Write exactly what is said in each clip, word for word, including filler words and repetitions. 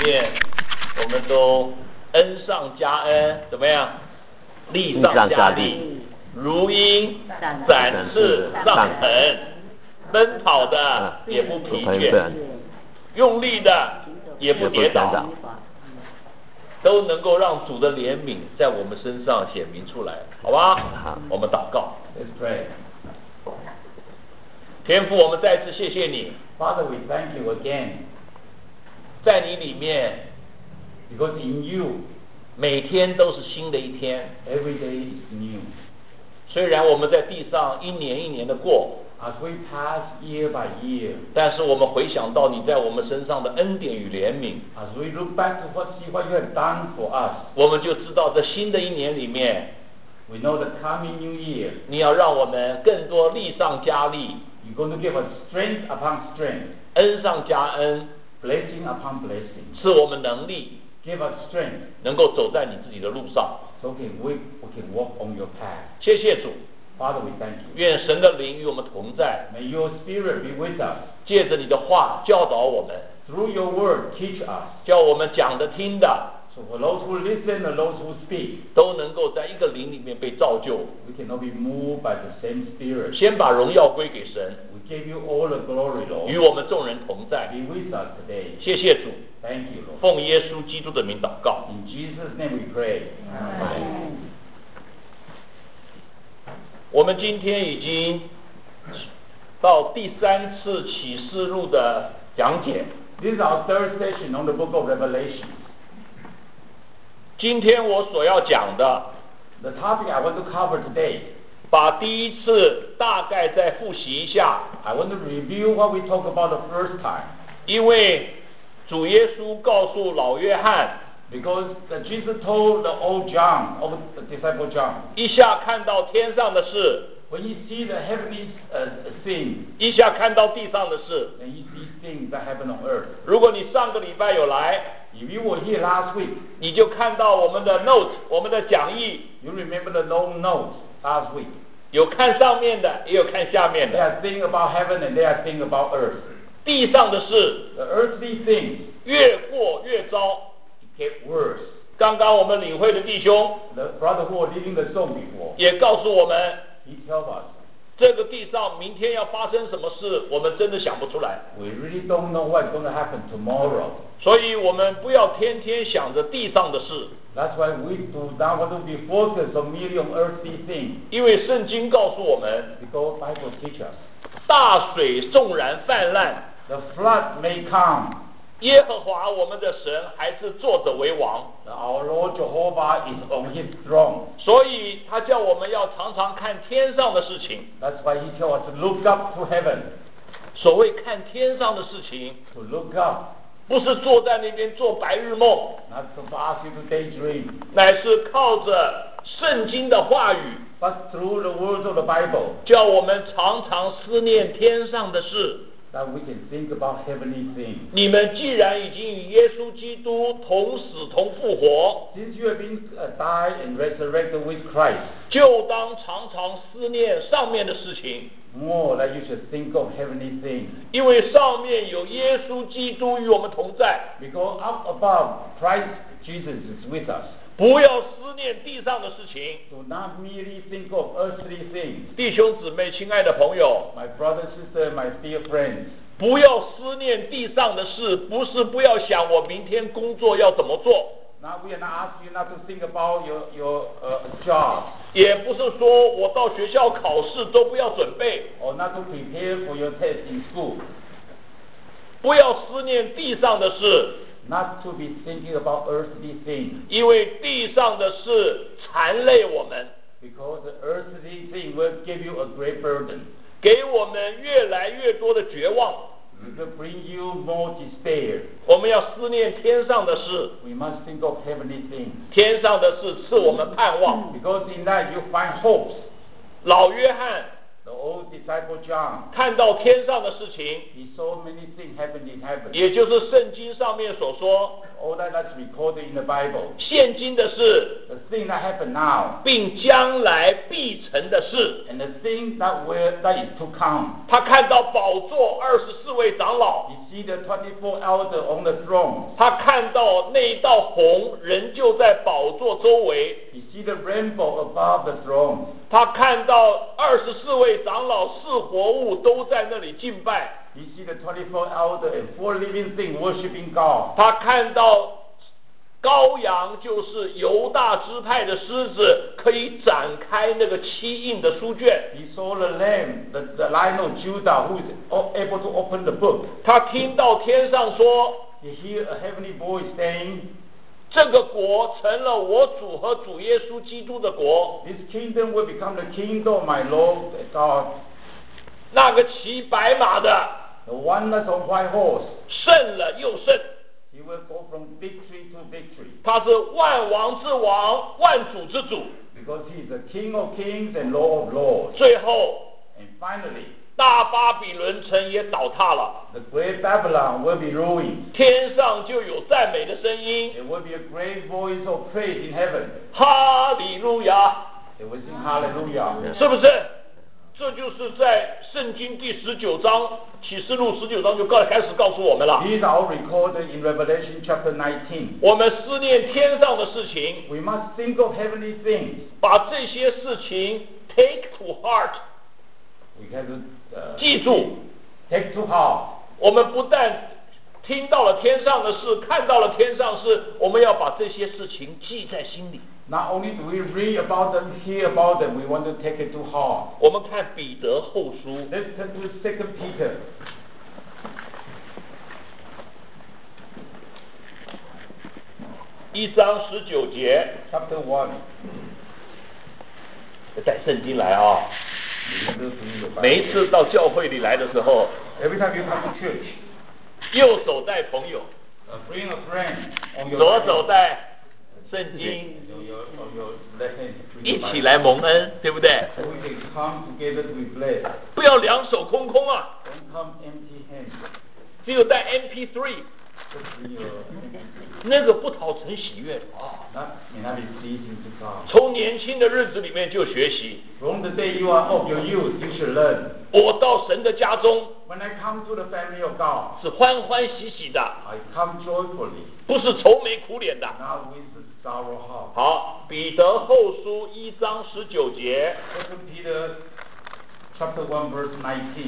面，我们都恩上加恩，怎么样？利上加利，如鹰展翅上腾，奔跑的也不疲倦，用力的也不跌倒，都能够让主的怜悯在我们身上显明出来，好吧？好，我们祷告。Let's pray. 天父，我们再次谢谢你。 Father, we thank you again. 在你里面 ，because in you, 每天都是新的一天。 Every day is new. 虽然我们在地上一年一年的过 ，as we pass year by year, 但是我们回想到你在我们身上的恩典与怜悯 as we look back to what see what you have done for us, 我们就知道在新的一年里面 we know the coming new year, 你要让我们更多力上加力。 You're going to give us strength upon strength, 恩上加恩 blessing upon blessing, 赐我们能力 give us strength, 能够走在你自己的路上。 so can we, we can walk on your path. 谢谢主， Father, we thank you. 愿神的灵与我们同在， May your spirit be with us. 借着你的话教导我们， Through your word, teach us. 叫我们讲的听的 So for those who listen and those who speak, 都能够在一个灵里面被造就。 we cannot be moved by the same spirit. 先把荣耀归给神， We give you all the glory, Lord. 与我们众人同在。 Be with us today. 谢谢主， Thank you, Lord. 奉耶稣基督的名祷告。 In Jesus' name we pray. Amen. 我们今天已经到第三次启示录的讲解。 This is our third session on the book of Revelation. 今天我所要讲的 The topic I want to cover today, 把第一次大概再复习一下， I want to review what we talked about the first time. 因为主耶稣告诉老约翰， Because uh, Jesus told the old John, old disciple John, 一下看到天上的事， when you see the heavenly uh, things, 一下看到地上的事。 then you see things that happen on earth. 如果你上个礼拜有来， If you were here last week, 你就看到我们的 note， 我们的讲义， you remember the long notes last week. 有看上面的，也有看下面 They 的。 are things about heaven and they are things about earth. 地上的事 The earthly things 越过越糟。 get worse. 刚刚我们领会的弟兄 The brother who was leading the song before, 也告诉我们， he tells us, 这个地上明天要发生什么事，我们真的想不出来。 we really don't know what's going to happen tomorrow. 所以我们不要天天想着地上的事， That's why we do not want to be focused on merely on earthly things. 因为圣经告诉我们， Because Bible teaches us, 大水纵然泛滥， the flood may come, 耶和华我们的神还是坐着为王。 our Lord Jehovah is on his throne. 所以他叫我们要常常看天上的事情。 That's why he tells us to look up to heaven. 所谓看天上的事情， To look up, 不是坐在那边做白日梦， not to ask you to daydream, 乃是靠着圣经的话语， but through the words of the Bible, 叫我们常常思念天上的事。 that we can think about heavenly things. 你们既然已经与耶稣基督同死同复活， Since you have been uh, died and resurrected with Christ, 就当常常思念上面的事情， more that you should think of heavenly things. 因为上面有耶稣基督与我们同在。 Because up above, Christ Jesus is with us. 不要思念地上的事情。 Do not merely think of earthly things. 弟兄姊妹，亲爱的朋友， My brother, sister, my dear friends, 不要思念地上的事，不是不要想我明天工作要怎么做， now we are not asking you not to think about your, your uh, job, 也不是说我到学校考试都不要准备， or not to prepare for your test in school. 不要思念地上的事， Not to be thinking about earthly things. 因为地上的事缠累我们， Because the earthly thing will give you a great burden. 给我们越来越多的绝望。 It will bring you more despair. 我们要思念天上的事， We must think of heavenly things. 天上的事赐我们盼望。 Because in that you find hopes. 老约翰 The old disciple John, 看到天上的事情， he saw many things happen in heaven. 也就是圣经上面所说， all that that's recorded in the Bible. 现今的事， The thing that happened now, 并将来必成的事。 and the thing that will that is to come. 他看到宝座二十四位长老， You see the twenty-four elder on the throne. 他看到那一道虹仍旧在宝座周围， You see the rainbow above the throne. 他看到二十四位长老四活物都在那里敬拜， You see the twenty-four elder and four living things worshiping God. 他看到羔羊就是犹大支派的狮子，可以展开那个七印的书卷。 He saw the lamb, the, the lion of Judah, who is able to open the book. 他听到天上说， You hear a heavenly voice saying, 这个国成了我主和主耶稣基督的国。 This kingdom will become the kingdom of my Lord God. 那个骑白马的 The one that's on white horse, 胜了又胜， he will go from victory to victory. 他是万王之王，万主之主。 Because he is the King of kings and Lord of lords. 最后， And finally, 大巴比伦城也倒塌了， the great Babylon will be ruined. 天上就有赞美的声音， There will be a great voice of praise in heaven. 哈利路亚， They will sing hallelujah. 是不是？这就是在圣经第十九章启示录十九章就告开始告诉我们了。 These are all recorded in Revelation chapter nineteen. 我们思念天上的事情， We must think of heavenly things. 把这些事情 take to heart， We have to uh, 记住。 take to heart. 我们不但听到了天上的事，看到了天上事，我们要把这些事情记在心里。 Not only do we read about them, hear about them, we want to take it to heart. 我们看彼得后书 Let's turn to Second Peter. 一章十九节， Chapter one. 带圣经来啊！每一次到教会里来的时候， Every time you come to church, 右手带朋友， uh, bring a friend on your 左 right 手 hand. 带圣经， On your, on your left hand. bring 一 the 起 Bible. 来蒙恩，对不对？ So we can come together to be blessed. 不要两手空空啊， Don't come empty handed. 只有带 M P 三， Just bring your 那个不讨神喜悦啊。 That may not be pleasing to God. 从年轻的日子里面就学习， From the day you are of your youth, you should learn. 我到神的家中 When I come to the family of God, 是欢欢喜喜的， I come joyfully, 不是愁眉苦脸的。 not with a sorrow heart. 好，彼得后书一章十九节， Second Peter chapter one verse nineteen.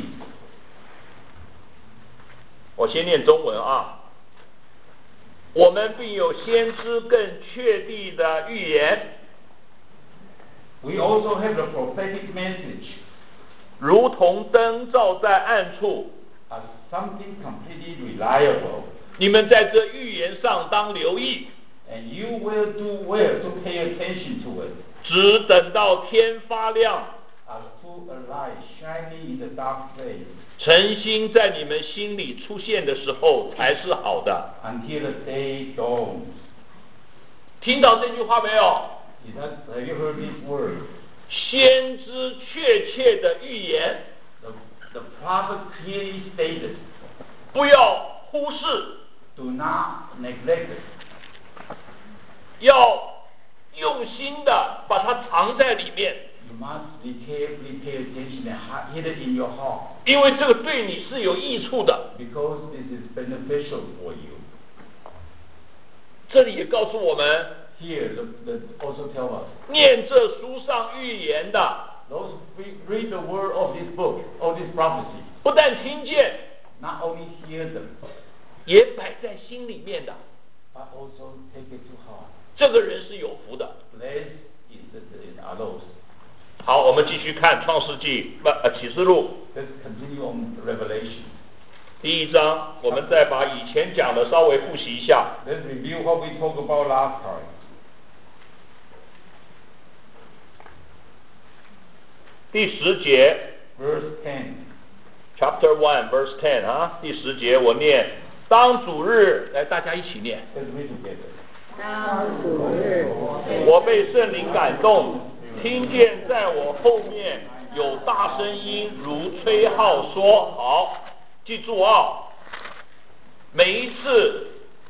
我先念中文啊。我们并有先知更确定的预言， We also have the prophetic message 如同灯照在暗处。 as something completely reliable, 你们在这预言上当留意， and you will do well to pay attention to it, 只等到天发亮， as to a light shining in the dark place, 晨星在你们心里出现的时候才是好的。 until the day dawns. 听到这句话没有？ Is that, have you heard this word? 先知确切的预言， The, the prophet clearly stated, 不要忽视， do not neglect it. 要用心的把它藏在里面， You must be carefully pay attention and hi- hid it in your heart, 因为这个对你是有益处的。 because this is beneficial for you. 这里也告诉我们， Here, the, the, also tell us, 念这书上预言的， those who read the word of this book, of this prophecy, 不但听见， not only hear them, 也摆在心里面的， but also take it to heart. 这个人是有福的。 Blessed is the, the, are those. 好，我们继续看创世纪不呃启示录 Let's continue on Revelation. 第一章，我们再把以前讲的稍微复习一下。 Let's review what we talked about last time. 第十节 Verse ten. ，Chapter One, Verse Ten 啊，第十节我念，当主日，来大家一起念。 Let's read together. 当主日， 我被圣灵感动，听见在我后面有大声音如吹号说：“好，记住啊，每一次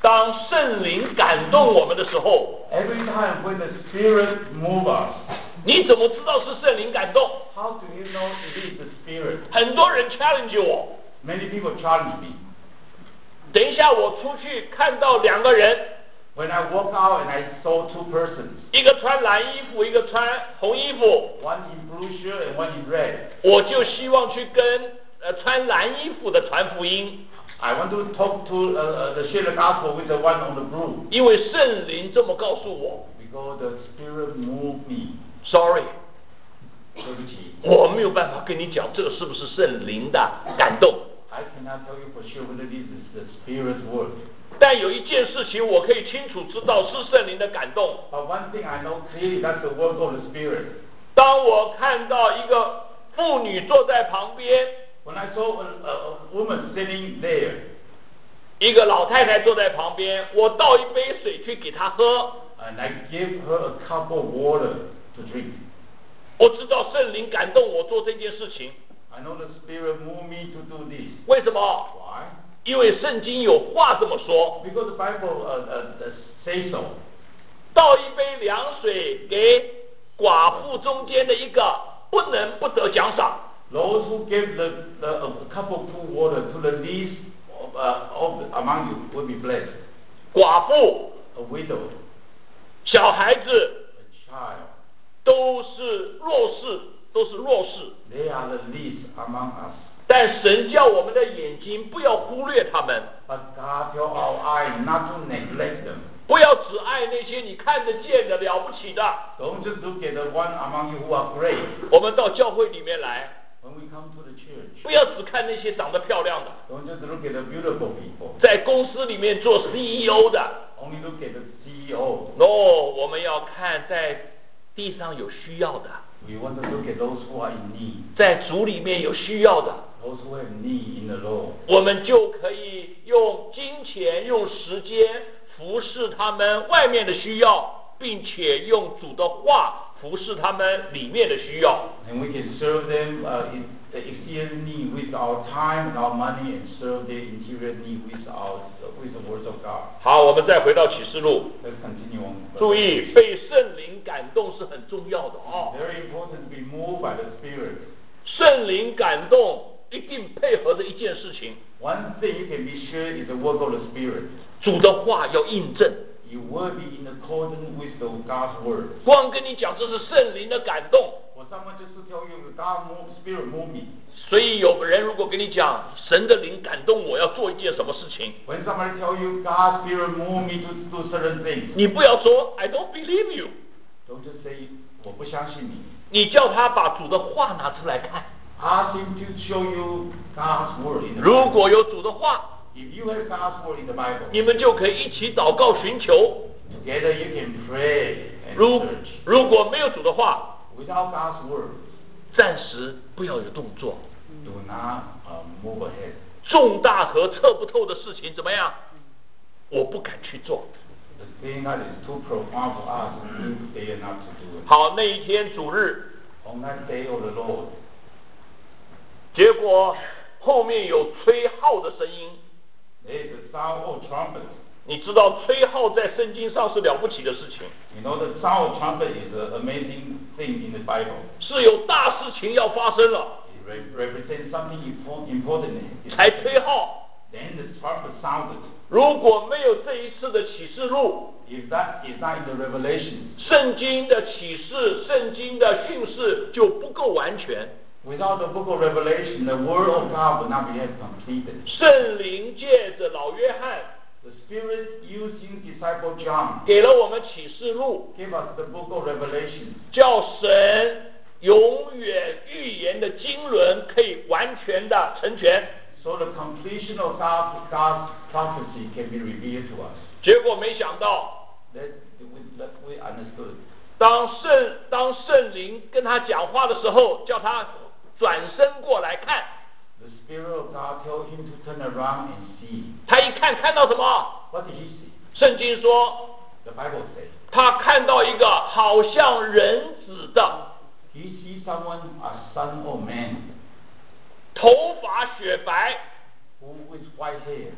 当圣灵感动我们的时候 every time when the Spirit moves us, 你怎么知道是圣灵感动？ how do you know it is the Spirit? 很多人 challenge 我， Many people challenge me. 等一下我出去看到两个人， When I walk out and I saw two persons, 一个穿蓝衣服，一个穿红衣服， one in blue shirt and one in red, 我就希望去跟呃穿蓝衣服的传福音， I want to talk to uh, uh, the share the gospel with the one on the blue 因为圣灵这么告诉我。 because the Spirit moved me. Sorry， 对不起， 我没有办法跟你讲这个是不是圣灵的感动。 I cannot tell you for sure whether this is the Spirit's word. 但有一件事情我可以清楚知道是圣灵的感动。 But one thing I know clearly, that's the work of the Spirit. 当我看到一个妇女坐在旁边， When I saw a, a, a woman sitting there, 一个老太太坐在旁边，我倒一杯水去给她喝。 and I gave her a cup of water to drink, 我知道圣灵感动我做这件事情。 I know the Spirit moved me to do this. 为什么？ Why? 因为圣经有话这么说。 Because the Bible uh, uh, uh, says so. 倒一杯凉水给寡妇中间的一个，不能不得奖赏。 Those who give the, the a cup of cool water to the least of, uh, of the, among you will be blessed. 寡妇、 A widow, 小孩子 a child, 都是弱势，都是弱势。 they are the least among us. 但神叫我们的眼睛不要忽略他们， But God tell our eye not to neglect them. 不要只爱那些你看得见的了不起的。 Don't just look at the one among you who are great. 我们到教会里面来， When we come to the church, 不要只看那些长得漂亮的， don't just look at the beautiful people. 在公司里面做 C E O 的。 Only look at the C E O. No， 我们要看在地上有需要的， We want to look at those who are in need. 在主里面有需要的， Those who have need in the Lord. 我们就可以用金钱、用时间服侍他们外面的需要，并且用主的话服侍他们里面的需要。 And we can serve them uh, in the exterior need with our time and our money, and serve their interior need with our with the words of God. 好，我们再回到启示录， Let's continue on. 注意被圣灵感动是很重要的哦。 Very important to be moved by the Spirit. 圣灵感动一定配合着一件事情， One thing you can be sure is the work of the Spirit. 主的话要印证。 You will be in accordance with the God's word. 光跟你讲这是圣灵的感动， For someone just to tell you that God moved, Spirit moved me. 所以有个人如果跟你讲神的灵感动我要做一件什么事情， When somebody tell you God's Spirit moved me to do certain things, 你不要说 I don't believe you， don't just say 我不相信你。 你叫他把主的话拿出来看。 Ask him to show you God's word in the 如 Bible. 果有主的话， If you have God's word in the Bible, 你们就可以一起祷告寻求。 together you can pray and 如 search. 如果没有主的话， Without God's word, 暂时不要有动作。 do not uh, move ahead. 重大和测不透的事情怎么样？我不敢去做。 The thing that is too profound for us, we dare not to do it. 好，那一天主日， On that day of the Lord, 结果后面有吹号的声音。 there is the sound of trumpet. 你知道吹号在圣经上是了不起的事情， You know, the sound of trumpet is an amazing thing in the Bible. 是有大事情要发生了 It re- represents something impor- important. 才吹号。 Then the trumpet sounded. 如果没有这一次的启示录， If that is not in the Revelation, 圣经的启示、圣经的训示就不够完全。 without the book of Revelation, the word of God will not be yet completed. 圣灵借着老约翰 The Spirit using disciple John 给了我们启示录， gave us the book of Revelation, 叫神永远预言的经纶可以完全的成全。 so the completion of God, God's prophecy can be revealed to us. 结果没想到， That we, that we understood. 当圣当圣灵跟他讲话的时候，叫他转身过来看， The Spirit of God told him to turn around and see. 他一看看到什么？ What did he see? 圣经说 The Bible says 他看到一个好像人子的， he sees someone, a son of man, 头发雪白， who with white hair,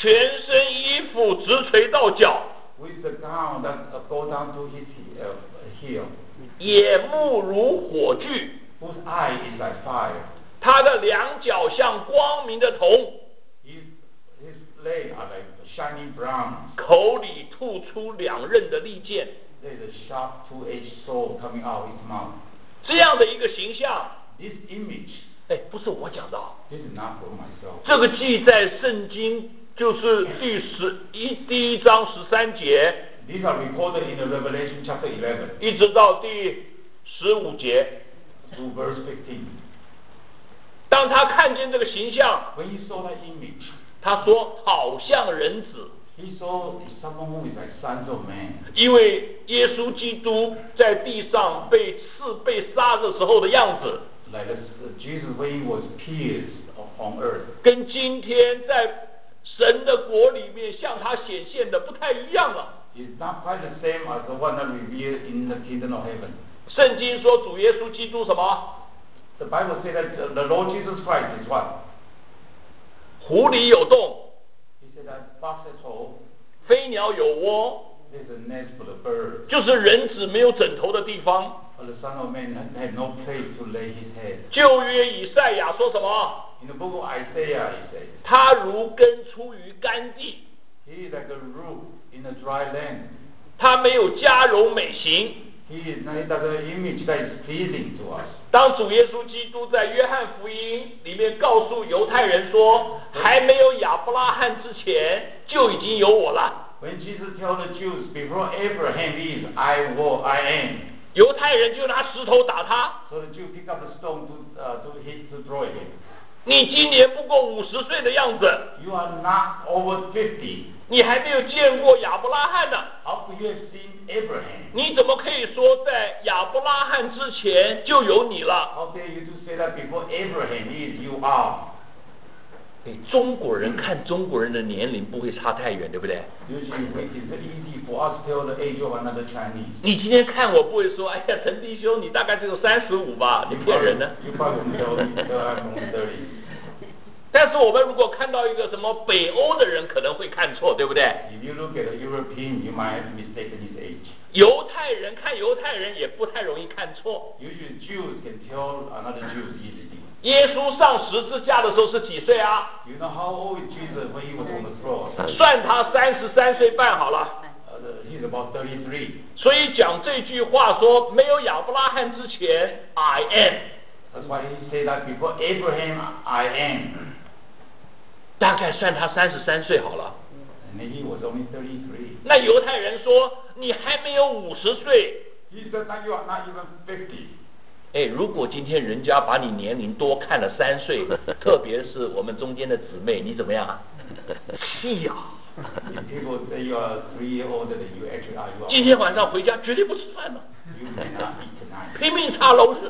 全身衣服直垂到脚。 With the gown that uh, go down to his uh, heel. 眼目如火炬。 Whose eye is like fire. 他的两脚像光明的铜。 His his legs are like shining brown. 口里吐出两刃的利剑。 There's a sharp two-edged sword coming out his mouth. 这样的一个形象。 This image. 哎，不是我讲的。 This is not for myself. 这个记在圣经，就是第十一第一章十三节。 These are recorded in the Revelation chapter eleven. 一直到第十五节。 To verse fifteen. 当他看见这个形象， When he saw that image, 他说好像人子。 He saw someone who is like sons of man. 因为耶稣基督在地上被刺、被杀的时候的样子， Like Jesus when he was pierced on earth. 跟今天在神的国里面向他显现的不太一样了。 It's not quite the same as the one that revealed in the kingdom of heaven. 圣经说主耶稣基督什么？ The Bible says that the Lord Jesus Christ is what? 湖里有洞。 He said that fox has hole. 飞鸟有窝。 There's a nest for the bird. 就是人子没有枕头的地方。 But the Son of Man had no place to lay his head. 旧约以赛亚说什么？ In the book of Isaiah, he says. 他如根出于干地。 He is like a root in a dry land. 他没有加柔美行。 He is not the image that is pleasing to us. 当主耶稣基督在约翰福音里面告诉犹太人说，还没有亚伯拉罕之前就已经有我了。 When Jesus told the Jews, before Abraham is, I will, I am. 犹太人就拿石头打他。 So the Jews pick up the stone to uh, to hit to throw him. 你今年不过五十岁的样子。 You are not over fifty. 你还没有见过亚伯拉罕呢。 How could you have seen Abraham? 你怎么可以说在亚伯拉罕之前就有你了 How dare you to say that before Abraham is, you are? 中国人看中国人的年龄不会差太远，对不对？ Usually it is easy for us to tell the age of another Chinese. 你今天看我不会说，哎呀，陈弟兄，你大概只有三十五吧？你骗人呢。 You probably won't tell me that I'm only thirty. 但是我们如果看到一个什么北欧的人，可能会看错，对不对？ If you look at a European, you might have mistaken his age. 犹太人看犹太人也不太容易看错。 Usually Jews can tell another Jews easily. 耶稣上十字架的时候是几岁啊？ You know how old is Jesus when he was on the cross? 算他三十三岁半好了。 Uh, he's about thirty-three. 所以讲这句话说，没有亚伯拉罕之前 ，I am。 That's why he said that before Abraham, I am. 大概算他三十三岁好了。 And he was only thirty-three. 那犹太人说你还没有五十岁。 He said that you are not even fifty. 哎，如果今天人家把你年龄多看了三岁，特别是我们中间的姊妹，你怎么样啊？气呀！ If people say you are three years older than you actually are, you are. 今天晚上回家绝对不吃饭了。 You cannot eat tonight. 拼命擦 lotion。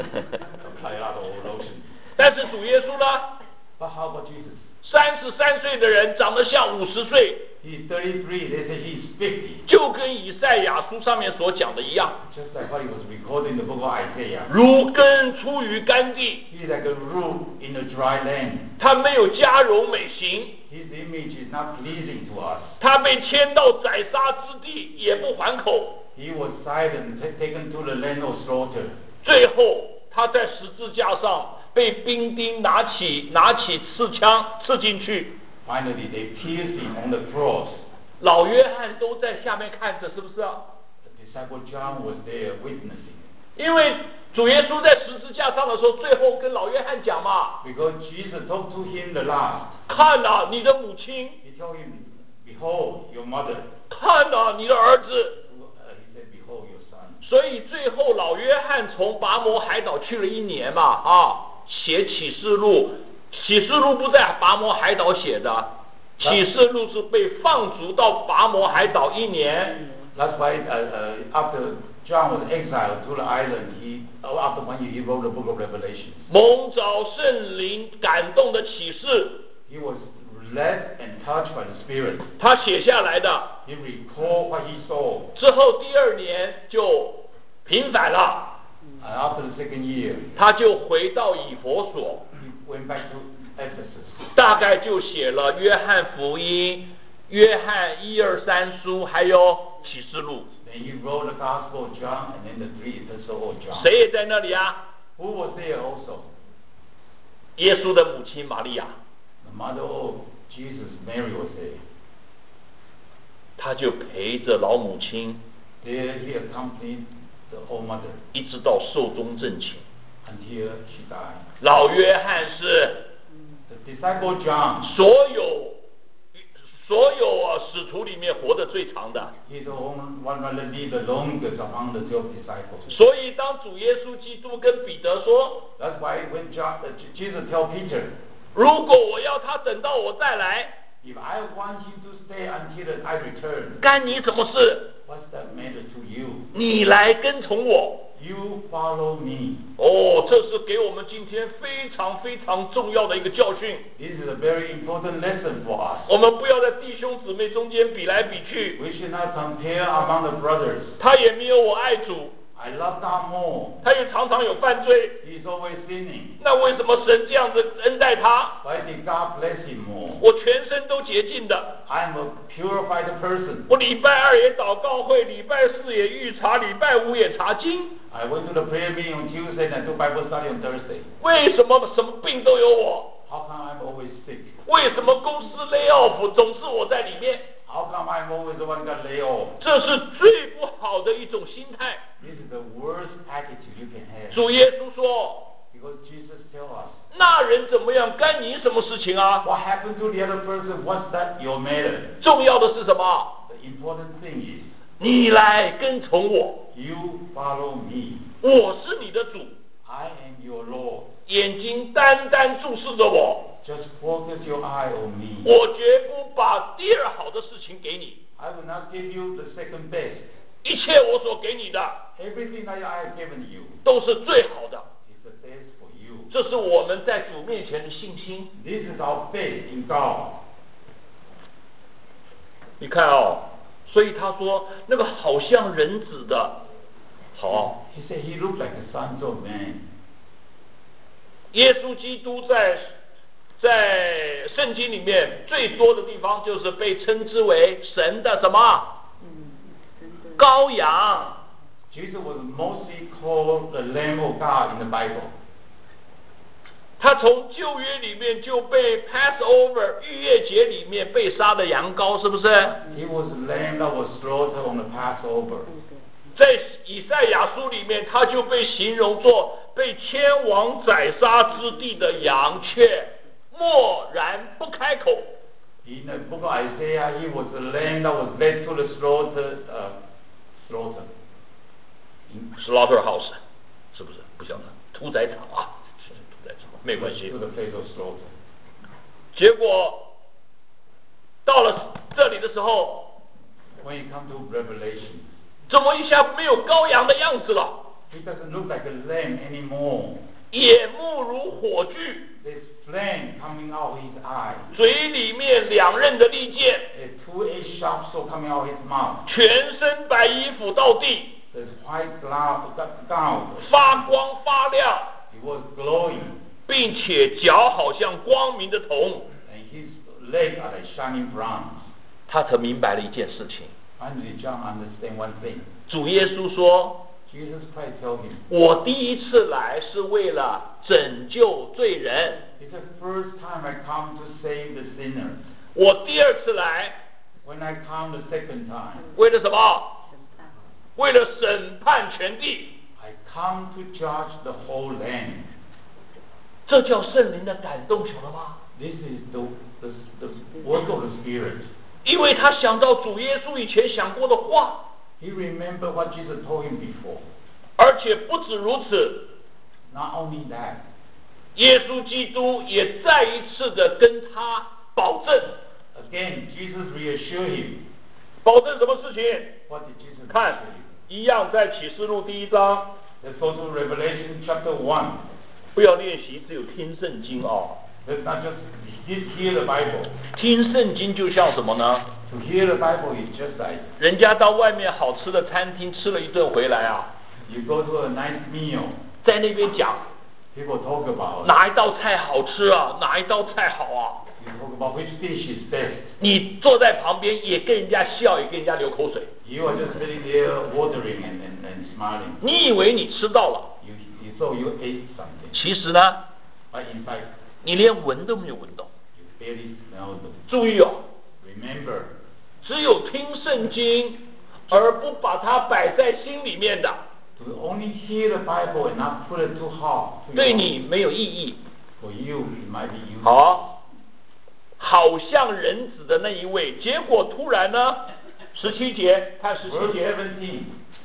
Apply a lot of lotion. 但是主耶稣呢？ But how about Jesus? 三十三岁的人长得像五十岁。 He's thirty-three. They say he's fifty. 就跟以赛亚书上面所讲的一样。 Just like what he was recorded in the book of Isaiah. 如根出于干地。 He's like a root in a dry land. 他没有加柔美行。 His image is not pleasing to us. 他被牵到宰杀之地，也不还口。 He was silent, taken to the land of slaughter. 最后，他在十字架上被兵丁拿起拿起刺枪刺进去。 Finally, they pierced him on the cross. 老约翰都在下面看着，是不是啊？ The disciple John was there witnessing. 因为主耶稣在十字架上的时候，最后跟老约翰讲嘛。 Because Jesus talked to him the last. 看啊，你的母亲。 He told him, "Behold your mother." 看啊，你的儿子。 Uh, he said, "Behold your son." 所以最后老约翰从拔摩海岛去了一年嘛，啊，写启示录。启示录不在拔摩海岛写的，启示录是被放逐到拔摩海岛一年。 That's why uh, uh, after John was exiled to the island, he uh, after one year he wrote the book of Revelation. 蒙召圣灵感动的启示。 He was led and touched by the Spirit. 他写下来的。 He recalled what he saw. 之后第二年就平反了。 And after the second year, 他就回到以弗所。 he went back to Ephesus. 大概就写了约翰福音、约翰一二三书，还有启示录。 Then he wrote the Gospel of John and then the three epistles of John. 谁也在那里啊？ Who was there also? 耶稣的母亲玛利亚， The mother of Jesus, Mary, was there. 他就陪着老母亲， There he accompanied the old mother 一直到寿终正寝。 until she died. 老约翰是 The disciple John, 所有所有啊使徒里面活得最长的。 he's the one one that lived the longest among the twelve disciples. 所以当主耶稣基督跟彼得说， That's why when John, uh, Jesus tell Peter, 如果我要他等到我再来， if I want him to stay until I return, 干你什么事？ what's that matter to you? 你来跟从我。 You follow me. 哦，这是给我们今天非常非常重要的一个教训。 This is a very important lesson for us. 我们不要在弟兄姊妹中间比来比去。 We should not compare among the brothers. 他也没有我爱主， I love God more. 他也常常有犯罪。 He's always sinning. 那为什么神这样子恩待他？ Why did God bless him more? 我全身都洁净的， I'm a purified person. 我礼拜二也祷告会，礼拜四也预查，礼拜五也查经。 I went to the prayer meeting on Tuesday and I took Bible study on Thursday. 为什么什么病都有我？ How come I'm always sick? 为什么公司 lay off 总是我在里面？ How come I'm always the one got laid off? 这是最不好的一种心态。 This is the worst attitude you can have. 主耶稣说 Because Jesus tell us, 那人怎么样，干你什么事情啊？ what happened to the other person? What's that your matter? 重要的是什么？ The important thing is, 你来跟从我， you follow me. 我是你的主， I am your Lord. 眼睛单单注视着我， Just focus your eye on me. 我绝不把第二好的事情给你， I will not give you the second best. 一切我所给你的 Everything that I have given you 都是最好的。 is the best for you. 这是我们在主面前的信心。 This is our faith in God. 你看哦，所以他说那个好像人子的，好， He said he looked like the sons of man. 耶稣基督在在圣经里面最多的地方就是被称之为神的什么羔羊。 Jesus was mostly called the Lamb of God in the Bible. 他从旧约里面就被 Passover 逾越节里面被杀的羊羔，是不是？ He was the lamb that was slaughtered on the Passover. 在以赛亚书里面，他就被形容作被千王宰杀之地的羊雀，默然不开口。 In the book of Isaiah, he was the lamb that was led to the slaughter. Uh, slaughter. Slaughterhouse 是不是？不晓得，屠宰场啊，是屠宰场，没关系。 To the place of slaughter. 结果到了这里的时候， When you come to Revelation, 怎么一下没有羔羊的样子了？ he doesn't look like a lamb anymore. 眼目如火炬， There's flame coming out of his eye. 嘴里面两刃的利剑， A two-edged sharp sword coming out of his mouth. 全身白衣服到地， There's white gown, gown. 发光发亮， He was glowing, 并且脚好像光明的铜。 and his legs are like shining bronze. 他才明白了一件事情。 Finally, John understand one thing. 主耶稣说 Jesus Christ told him, 我第一次来是为了拯救罪人， it's the first time I come to save the sinners. 我第二次来 When I come the second time, 为了什么？为了审判全地。 I come to judge the whole land. 这叫圣灵的感动，晓得吗？ This is the, the, the work of the Spirit. 因为他想到主耶稣以前想过的话， He remembered what Jesus told him before. 而且不止如此， Not only that, 耶稣基督也再一次的跟他保证， again, Jesus reassured him. 保证什么事情？ What did Jesus 看 reassure him?， 一样在启示录第一章， Let's go to Revelation chapter one. 不要练习，只有听圣经哦。 Let's not just hear the Bible. 听圣经就像什么呢？ To hear the Bible is just like 人家到外面好吃的餐厅吃了一顿回来啊， you go to a nice meal. 在那边讲 People talk about it. 哪一道菜好吃啊，哪一道菜好啊。 about which dish is best. 你坐在旁边也跟人家笑，也跟人家流口水。 You are just sitting there watering and, and, and smiling. 你以为你吃到了， You, you thought you ate something. 其实呢， But in fact, 你连闻都没有闻到。 you barely smelled them. 注意哦， Remember, 只有听圣经而不把它摆在心里面的， to only hear the Bible and not put it too hard. To 对 your 你没有意义。 For you, it might be useful. 好，好像人子的那一位，结果突然呢，十七节，看十七 Verse 节， seventeen.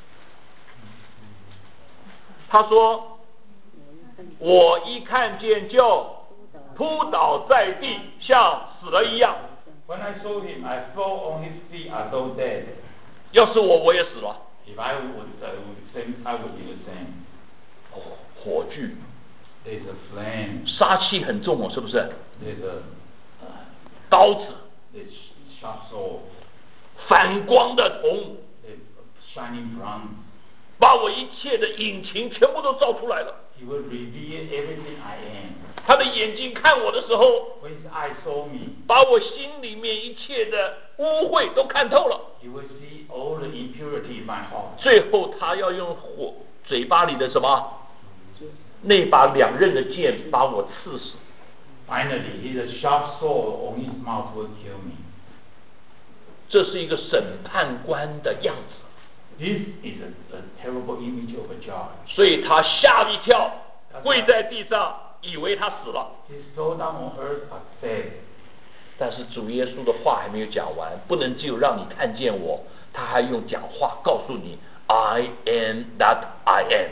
他说：“我一看见就扑倒在地，像死了一样。 When I saw him, I fell on his feet as though dead. 要是我，我也死了。 If I would, I would, same, I would be the same. 哦，火炬， There's a flame. 杀气很重哦，是不是？ There's a 刀子， there's sharp sword. 反光的铜， There's shining bronze. 把我一切的隐情全部都照出来了。 He will reveal everything I am. 他的眼睛看我的时候， When his eyes saw me, 把我心里面一切的污秽都看透了。 he will see all the impurity in my heart. 最后，他要用火嘴巴里的什么？那把两刃的剑把我刺死。 Finally, his sharp sword on his mouth will kill me. 这是一个审判官的样子， This is a, a terrible image of a judge. 所以他吓了一跳，跪在地上，以为他死了。 He fell down on earth as dead. 但是主耶稣的话还没有讲完，不能只有让你看见我，他还用讲话告诉你 I am that I am。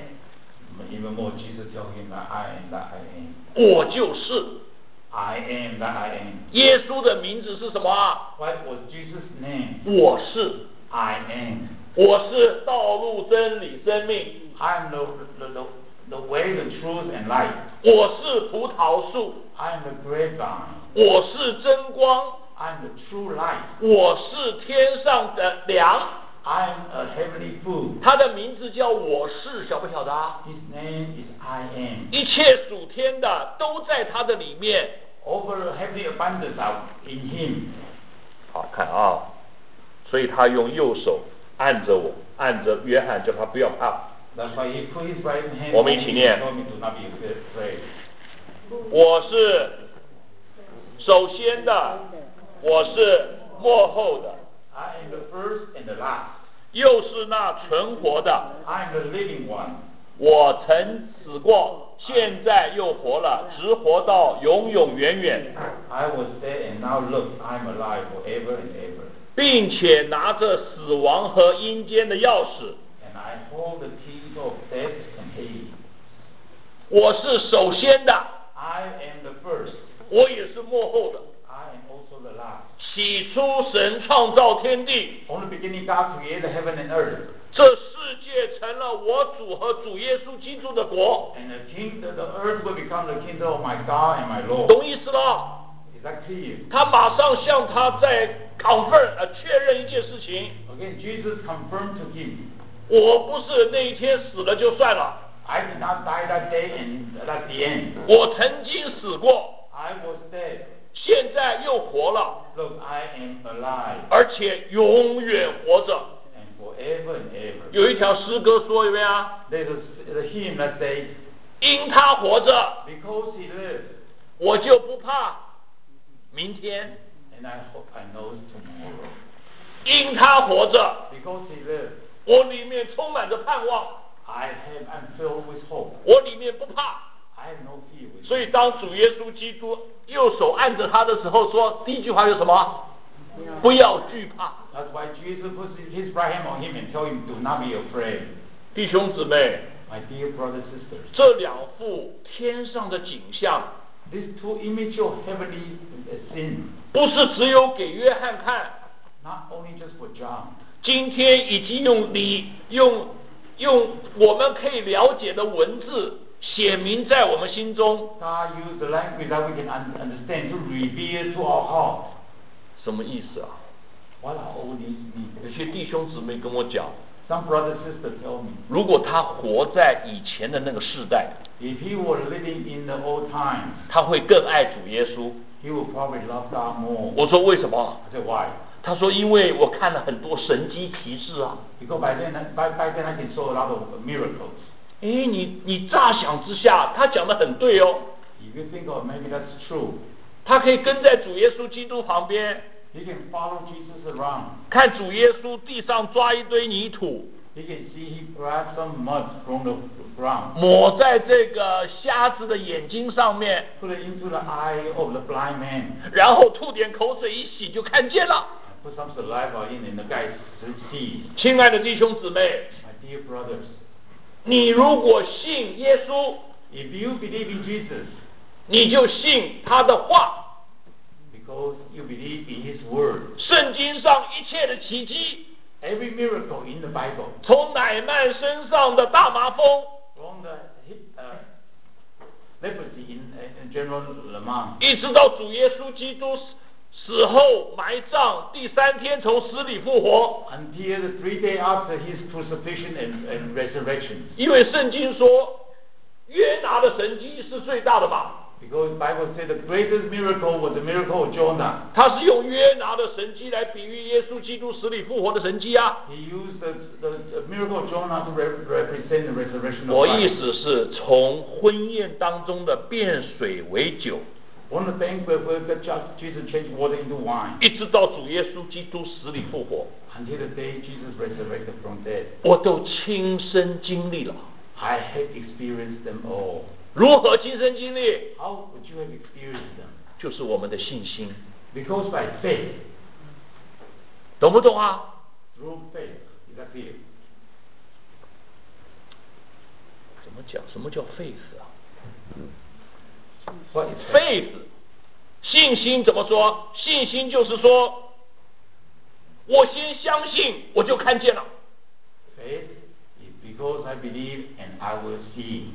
Even more, Jesus told him that I am that I am. 我就是。 I am that I am. 耶稣的名字是什么啊？ What was Jesus' name? 我是， I am. 我是道路、真理、生命。 I am the, the, the, the way, the truth, and life. 我是葡萄树， I am the grapevine. 我是真光， I am the true light. 我是天上的粮。 I am a heavenly food. 他的名字叫我是，晓不晓得啊？ His name is I am. 一切属天的都在他的里面。 Over heavenly abundance are in him. 好看啊，所以他用右手按着我，按着约翰，叫他不要怕。 That's why he put his right hand 我 on 们 me 一起念。 and told me to not be afraid. 我是首先的，我是末后的， I am the first and the last. 又是那存活的。 I am the living one. 我曾死过，现在又活了，直活到永永远远， I was dead and now look, I am alive forever and ever. 并且拿着死亡和阴间的钥匙。 And I hold the keys of death and Hades. 我是首先的， I am the first. 我也是幕后的。 I am also the last. 起初神创造天地， From the beginning, God created heaven and earth. 这世界成了我主和主耶稣基督的国， And the king, the, the earth will become the kingdom of my God and my Lord. 懂意思了？ Is that clear? 他马上向他在 confirm 呃确认一件事情， Again, Jesus confirmed to him, 我不是那一天死了就算了， I did not die that day and that's the end. 我曾经死过， I was dead. 现在又活了， Look, I am alive 而且永远活着。 and forever and ever. 有一条诗歌说有没有啊？ There's a, a hymn that says, 因他活着， because he lives, 我就不怕明天； and I hope I know tomorrow. 因他活着， Because he lives, 我里面充满着盼望， I have, I'm filled with hope. 我里面不怕。 I have no fear with 所以当主耶稣基督右手按着他的时候说，第一句话是什么？不要惧怕。 That's why Jesus puts his right hand on him and tell him, do not be afraid. 弟兄姊妹， My dear brothers and sisters, 这两幅天上的景象， these two images of heavenly sin, 不是只有给约翰看， not only just for John, 今天已经用理用用我们可以了解的文字写明在我们心中。 God used the language that we can un- understand to reveal to our heart. 什么意思啊？ What are all these 有 mean? 些弟兄姊妹跟我讲， Some brothers and sisters tell me, 如果他活在以前的那个世代， if he were living in the old times, 他会更爱主耶稣， he will probably love God more. 我说为什么？ I said, why? 他说因为我看了很多神迹奇事啊。 Because by then, by, by then I can show a lot of miracles. 哎，你你乍想之下，他讲的很对哦。 If you think of maybe that's true, 他可以跟在主耶稣基督旁边， he can follow Jesus around. 看主耶稣地上抓一堆泥土， He can see he grabs some mud from the ground, 抹在这个瞎子的眼睛上面， put it into the eye of the blind man, 然后吐点口水一洗就看见了。 and put some saliva in, and the guy sees. 亲爱的弟兄姊妹， My dear brothers, 你如果信耶稣， if you believe in Jesus, 你就信他的话。 because you believe in his word, 圣经上一切的奇迹， every miracle in the Bible, 从乃曼身上的大麻风， from the uh, leprosy in, in General Lamont, 一直到主耶稣基督死后埋葬，第三天从死里复活。 until the three days after his crucifixion and, and resurrection. 因为圣经说，约拿的神迹是最大的吧？ Because the Bible said the greatest miracle was the miracle of Jonah. 他是用约拿的神迹来比喻耶稣基督死里复活的神迹啊。 He used the, the, the miracle of Jonah to re- represent the resurrection of 我意 Christ. 思是从婚宴当中的变水为酒， One of the banquet where the just Jesus changed water into wine, 一直到主耶稣基督死里复活， until the day Jesus resurrected from death. 我都亲身经历了。 I have experienced them all. 如何亲身经历？ How would you have experienced them? 就是我们的信心， Because by faith, 懂不懂啊？ through faith, is that clear? 怎么讲？什么叫 faith 啊 What is faith? ？faith 信心怎么说？信心就是说，我先相信，我就看见了。 Faith is because I believe and I will see.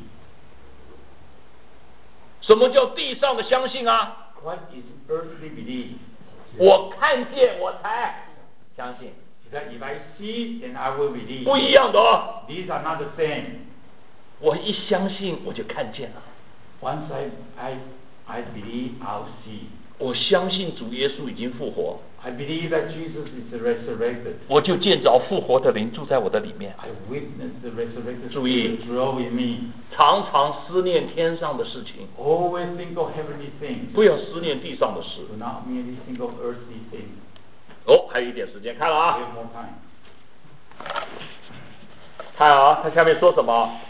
什么叫地上的相信啊？ What is earthly belief? 我看见我才相信， Is that if I see, then I will believe. 不一样的哦。 These are not the same. 我一相信我就看见了， Once I, I, I believe, I'll see. 我相信主耶稣已经复活， I believe that Jesus is resurrected. 我就见着复活的灵住在我的里面， I witness the resurrected 注意。 Spirit dwell in me. 常常思念天上的事情， Always think of heavenly things. 不要思念地上的事。 Do not merely think of earthly things. 哦，还有一点时间，看了 We 啊， have more time. 看啊，他下面说什么？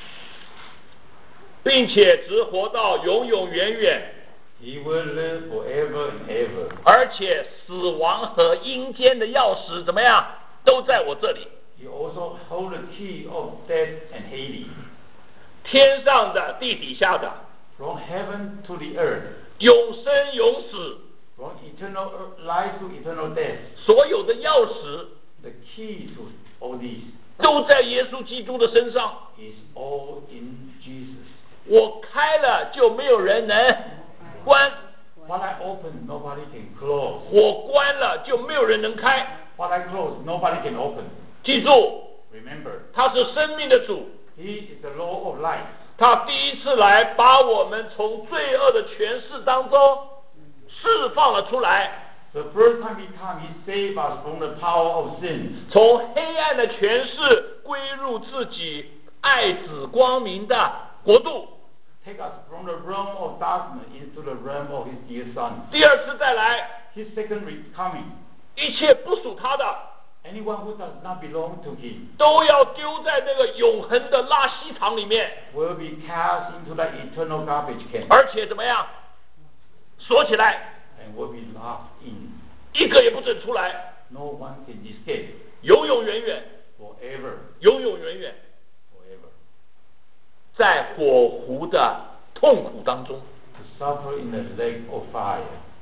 并且直活到永永远远， He will live forever and ever. 而且死亡和阴间的钥匙怎么样，都在我这里。 He also holds the key of death and Hades. 天上的，地底下的， From heaven to the earth. 永生永死， From eternal life to eternal death. 所有的钥匙 The key to all these 都在耶稣基督的身上。 is all in Jesus. 我开了就没有人能关， What I open, nobody can close. 我关了就没有人能开。 What I close, nobody can open. 记住， Remember, 他是生命的主， He is the Lord of life. 他第一次来把我们从罪恶的权势当中释放了出来， The first time He came, He saved us from the power of sin. 从黑暗的权势归入自己爱子光明的国度。 Take us from the realm of darkness into the realm of His dear Son. 第二次再来， His second coming. 一切不属他的 Anyone who does not belong to Him 都要丢在那个永恒的垃圾场里面， will be cast into the eternal garbage can 而且怎么样，锁起来， and will be locked in. 一个也不准出来， No one can escape 永永远远， forever, 永永远远， forever. 在火湖的痛苦当中。 To suffer in the lake of fire.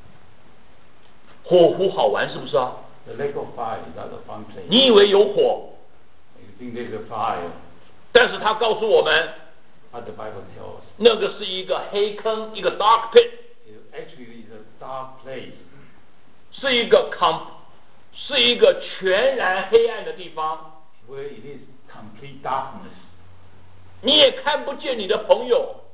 火湖好玩是不是啊？ The lake of fire is not a fun place. 你以为有火， You think there's a fire, 但是他告诉我们， but the Bible tells us 那个是一个黑坑，一个 dark pit， it actually is a dark place. 是一个 com， 是一个全然黑暗的地方。 Where it is complete darkness. 你也看不见你的朋友，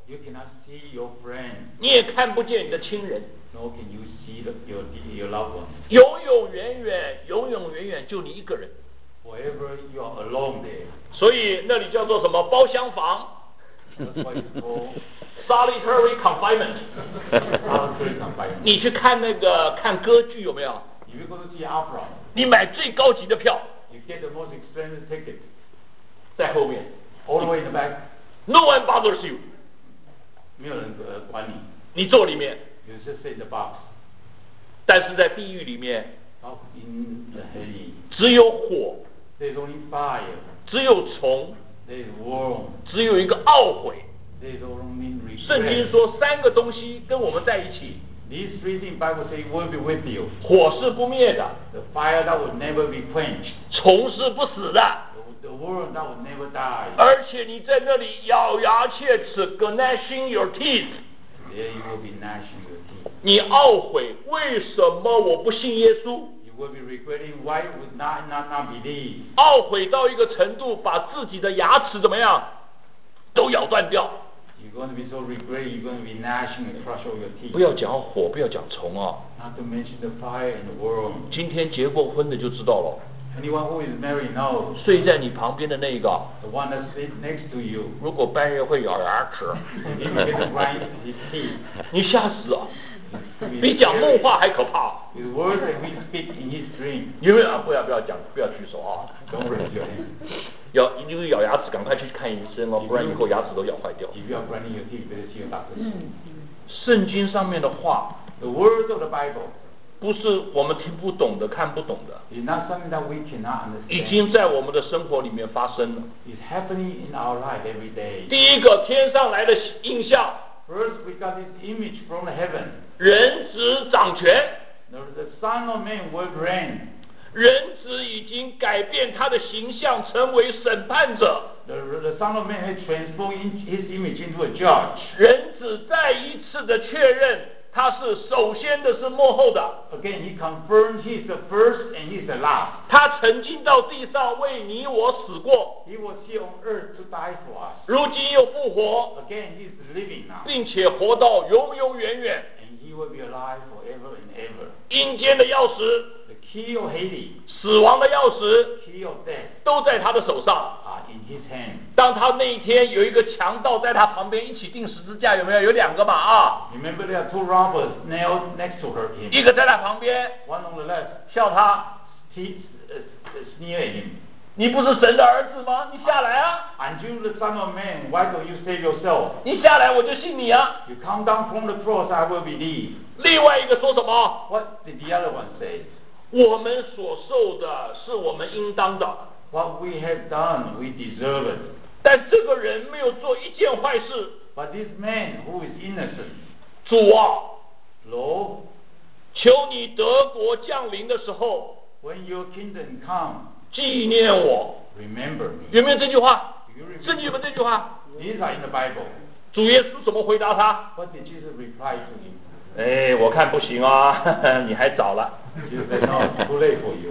You cannot see your friend. 你也看不见你的亲人。 Nor can you see the, your your loved ones. 永永远远，永永远远就你一个人。 Forever you are alone there. 所以那里叫做什么包厢房 That's why it's called ？Solitary confinement。 solitary confinement. 你去看那个看歌剧有没有？ If you go to see opera, 你买最高级的票， you get the most expensive ticket. 在后面 All the way in the back. ，No one bothers you。 没有人呃管你。 你坐里面。 You just sit in the box. 但是在地狱里面， Out in the hell, 只有火， there's only fire. 只有虫， There's worm. 只有一个懊悔。 There's only regret. 圣经说三个东西跟我们在一起， These three things Bible says will be with you. 火是不灭的， The fire that will never be quenched. 虫是不死的， The, the worm that will never die. 而且你在那里咬牙切齿 ，gnashing your teeth。 There you will be gnashing your teeth. 你懊悔，为什么我不信耶稣？ You will be regretting why you would not not not believe. 懊悔到一个程度，把自己的牙齿怎么样，都咬断掉。 You're going to be so regret. You're going to be gnashing and crush all your teeth. 不要讲火，不要讲虫哦。 Not to mention the fire and the worm. 今天结过婚的就知道了， Anyone who is married knows. 睡在你旁边的那个， The one that sits next to you. 如果半夜会咬牙齿， He will get to grind his teeth. 你吓死啊！比讲梦话还可怕。 With words that we speak in his dream. 因为啊，不要不要讲，不要举手啊！ Don't raise your hand. 咬因为咬牙齿，赶快去看医生哦，不然以后牙齿都咬坏掉。 If you are grinding your teeth, better see your doctor. 圣经上面的话， The words of the Bible 不是我们听不懂的、看不懂的， is not something that we cannot 已 understand. 经在我们的生活里面发生了。 It's happening in our life every day. 第一个，天上来的印象， First, we got this image from heaven. 人子掌权， The, the Son of Man will reign. 人子已经改变他的形象，成为审判者。 The, the Son of Man has transformed in his image into a judge. 人子再一次的确认，他是首先的，是幕后的。 Again, he confirms he's the first and he's the last. 他曾经到地上为你我死过， He was here on earth to die for us. 如今又复活， Again, he's living now. 并且活到永永远远。 And he will be alive forever and ever. 阴间的钥匙， The key of Hades, 死亡的钥匙， key of death, 都在他的手上。 are in his hand. 当他那一天有一个强盗在他旁边一起钉十字架，有没有？有两个嘛啊， Remember, there are two robbers nailed next to her. Him. 一个在他旁边 One on the left, 笑他， he uh, uh, sneer at him. 你不是神的儿子吗？你下来啊！ Aren't you the Son of Man? Why don't you save yourself? 你下来我就信你啊！ You come down from the cross, I will believe. 另外一个说什么？ What did the other one say? 我们所受的是我们应当的， What we have done, we deserve it. 但这个人没有做一件坏事。 But this man who is innocent, 主啊， Lord, 求你德国降临的时候 when your kingdom come, 纪念我。 remember me. 有没有这句话？ Do you 圣经有 remember? 没有这句话？ These are in the Bible. 主耶稣怎么回答他？ What did Jesus reply to him? 哎，我看不行啊，你还早了。 Jesus said, no, it's too late for you.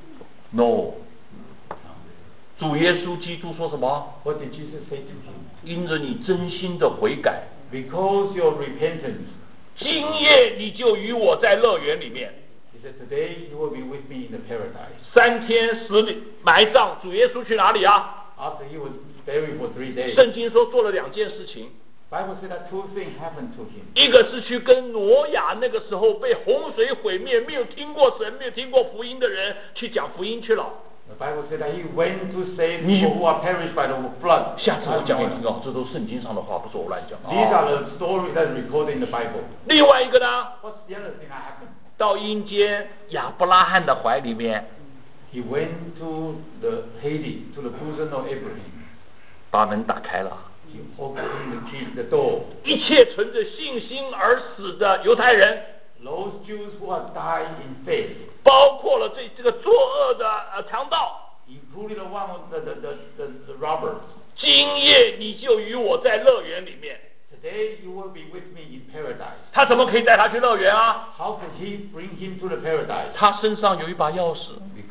No， 主耶稣基督说什么？ What did Jesus say to him? 因着你真心的悔改， Because your repentance, 今夜你就与我在乐园里面。 he said, today you will be with me in the paradise. 三天死里埋葬，主耶稣去哪里啊？ After he was buried for three days. 圣经说做了两件事情， Bible said that two things happened to him. 一个是去跟挪亚那个时候被洪水毁灭、没有听过神、没有听过福音的人去讲福音去了。 The Bible said that he went to save 你 people who are perished by the flood. 下次我讲给你听哦，这都是圣经上的话，不是我乱讲。 These 哦 are the stories that are recorded in the Bible. 另外一个呢， What's the other thing that happened? 到阴间亚伯拉罕的怀里面， He went to the Hades, to the bosom of Abraham. 把门打开了。 He opened the key, the door. 一切存着信心而死的犹太人， Those Jews who have died in faith, 包括了这这个作恶的呃强盗， including the one with the, the, the, the, the robbers. 今夜你就与我在乐园里面。 Today you will be with me in paradise. 他怎么可以带他去乐园啊？ How could he bring him to the paradise? 他身上有一把钥匙，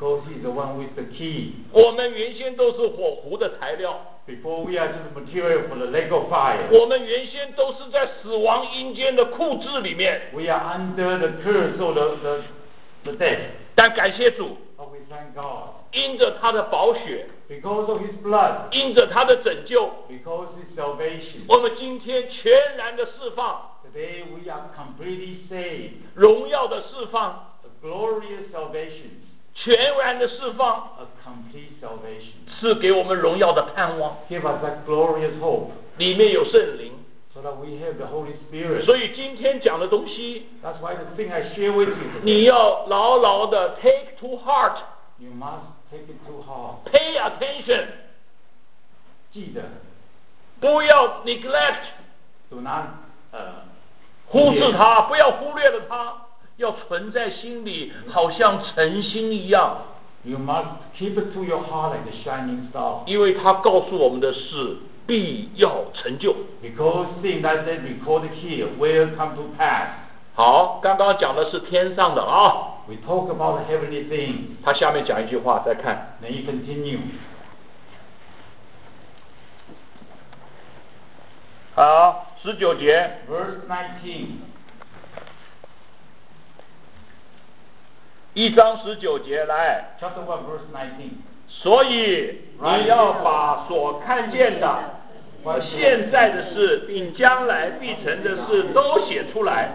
Because he is the one with the key. 我们原先都是火湖的材料。 Before we are just material for the lake of fire. 我们原先都是在死亡阴间的库制里面。 We are under the curse of the the the death. 但感谢主。 But we thank God. 因着他的宝血。 Because of His blood. 因着他的拯救。 Because His salvation. 我们今天全然的释放。 Today we are completely saved. 荣耀的释放。 A glorious salvation. 全然的释放。 A complete salvation. 赐给我们荣耀的盼望。 Give us that glorious hope. 里面有圣灵。 So that we have the Holy Spirit. 所以今天讲的东西。 That's why the thing I share with you today. 你要牢牢的 take to heart. You must take it to heart. Pay attention. 记得。 不要 neglect. Do not 呃、uh, 忽视它，不要忽略了它，要存在心里，好像晨星一样。 You must keep it to your heart like a shining star. 因为它告诉我们的是必要成就。 Because things that they recorded here will come to pass. 好，刚刚讲的是天上的啊。 We talk about the heavenly things. 他下面讲一句话，再看。 Then you continue. 好，十九节。 Verse nineteen. 一章十九节来。 Chapter one, verse nineteen. 所以你要把所看见的、现在的事，并将来必成的事都写出来。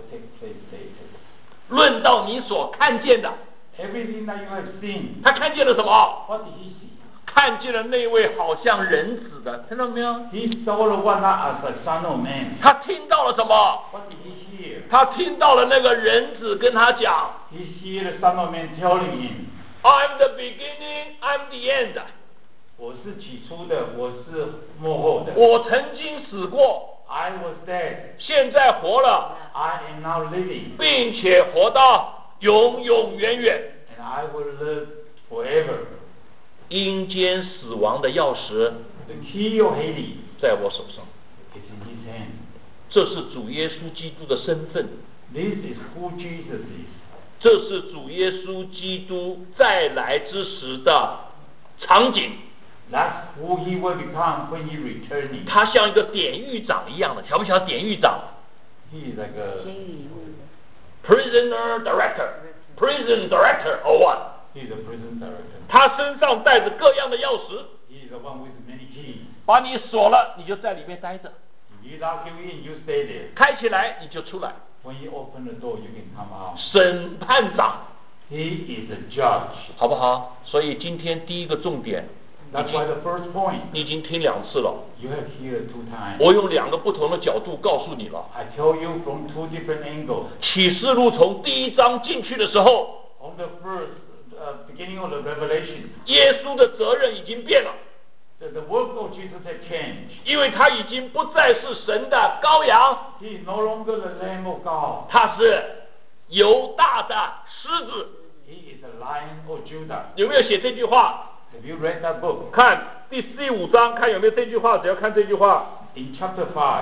论到你所看见的。 Everything that you have seen. 他看见了什么？ What did he see? 看见了那位好像人子的，看到没有 ？He saw the one as a son of man. 他听到了什么 ？What did he hear? 他听到了那个人子跟他讲。 He hear the son of man telling him. I'm the beginning, I'm the end. 我是起初的，我是幕后的。 我曾经死过 I was dead. 现在活了 I am now living. 并且活到永永远远。 And I will live forever. 阴间死亡的钥匙 The key of Hades 在我手上。 is in His hand. 这是主耶稣基督的身份。 This is who Jesus is. 这是主耶稣基督再来之时的场景。 That's who He will become when He returning. 他像一个典狱长一样的，晓不晓得典狱长 He is like a prisoner director, prison director or what? He is a prison director. 他身上带着各样的钥匙。 He is the one with many keys. 把你锁了，你就在里面待着。 You lock you in, you stay there. 开起来你就出来。 When you open the door, you can come out. 审判长 He is a judge. 好不好？所以今天第一个重点， That's why the first point 你已经听两次了。 you have heard two times. 我用两个不同的角度告诉你了。 I tell you from two different angles. 启示录从第一章进去的时候， On the first uh, beginning of the Revelation, 耶稣的责任已经变了。 the, the work of Jesus had changed. 因为他已经不再是神的羔羊， He is no longer the Lamb of God. 他是犹大的狮子。 He is a Lion of Judah. 有没有写这句话？ Have you read that book? 看第四五章，看有没有这句话。只要看这句话， In chapter five,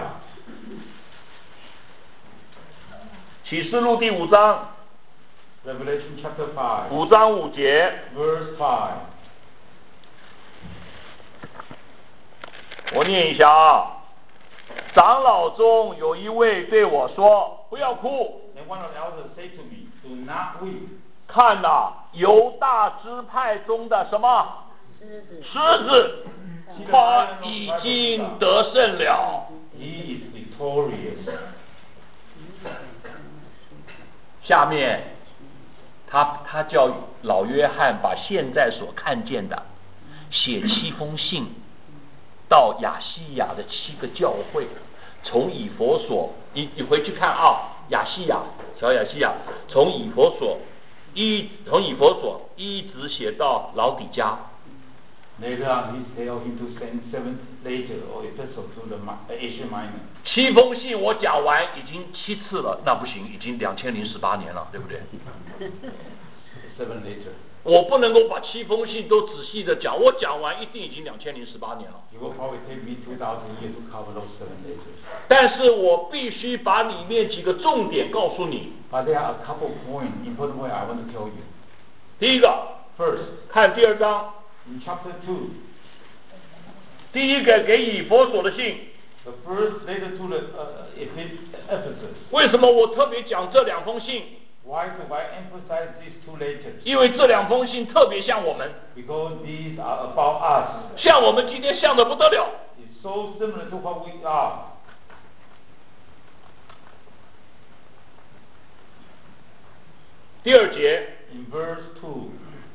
启示录第五章， Revelation chapter five, 五章五节， verse five. 我念一下啊。长老中有一位对我说：“不要哭。” Then one of the elders said to me, "Do not weep." 看呐，犹大支派中的什么狮子，他已经得胜了。 He is victorious. 下面，他他叫老约翰把现在所看见的写七封信到亚细亚的七个教会，从以弗所，你你回去看啊，亚细亚，小亚细亚，从以弗所一从以弗所一直写到老底嘉。 Later on, he tell him to send seven letter or epistle to the Asia Minor. 七封信我讲完已经七次了，那不行，已经两千零十八年了，对不对？ Seven letter. 我不能够把七封信都仔细的讲，我讲完一定已经两千零十八年了。 It will probably take me two thousand years to cover those seven letters. 但是我必须把里面几个重点告诉你。 But there are a couple points, important point I want to tell you. 第一个， First, 看第二章， in chapter two, 第一个给以弗所的信。 the first letter to the uh, Ephesus. 为什么我特别讲这两封信？ Why do I emphasize these two letters? 因为这两封信特别像我们， Because these are about us. 像我们今天像的不得了。 It's so similar to what we are. 第二节， In verse two,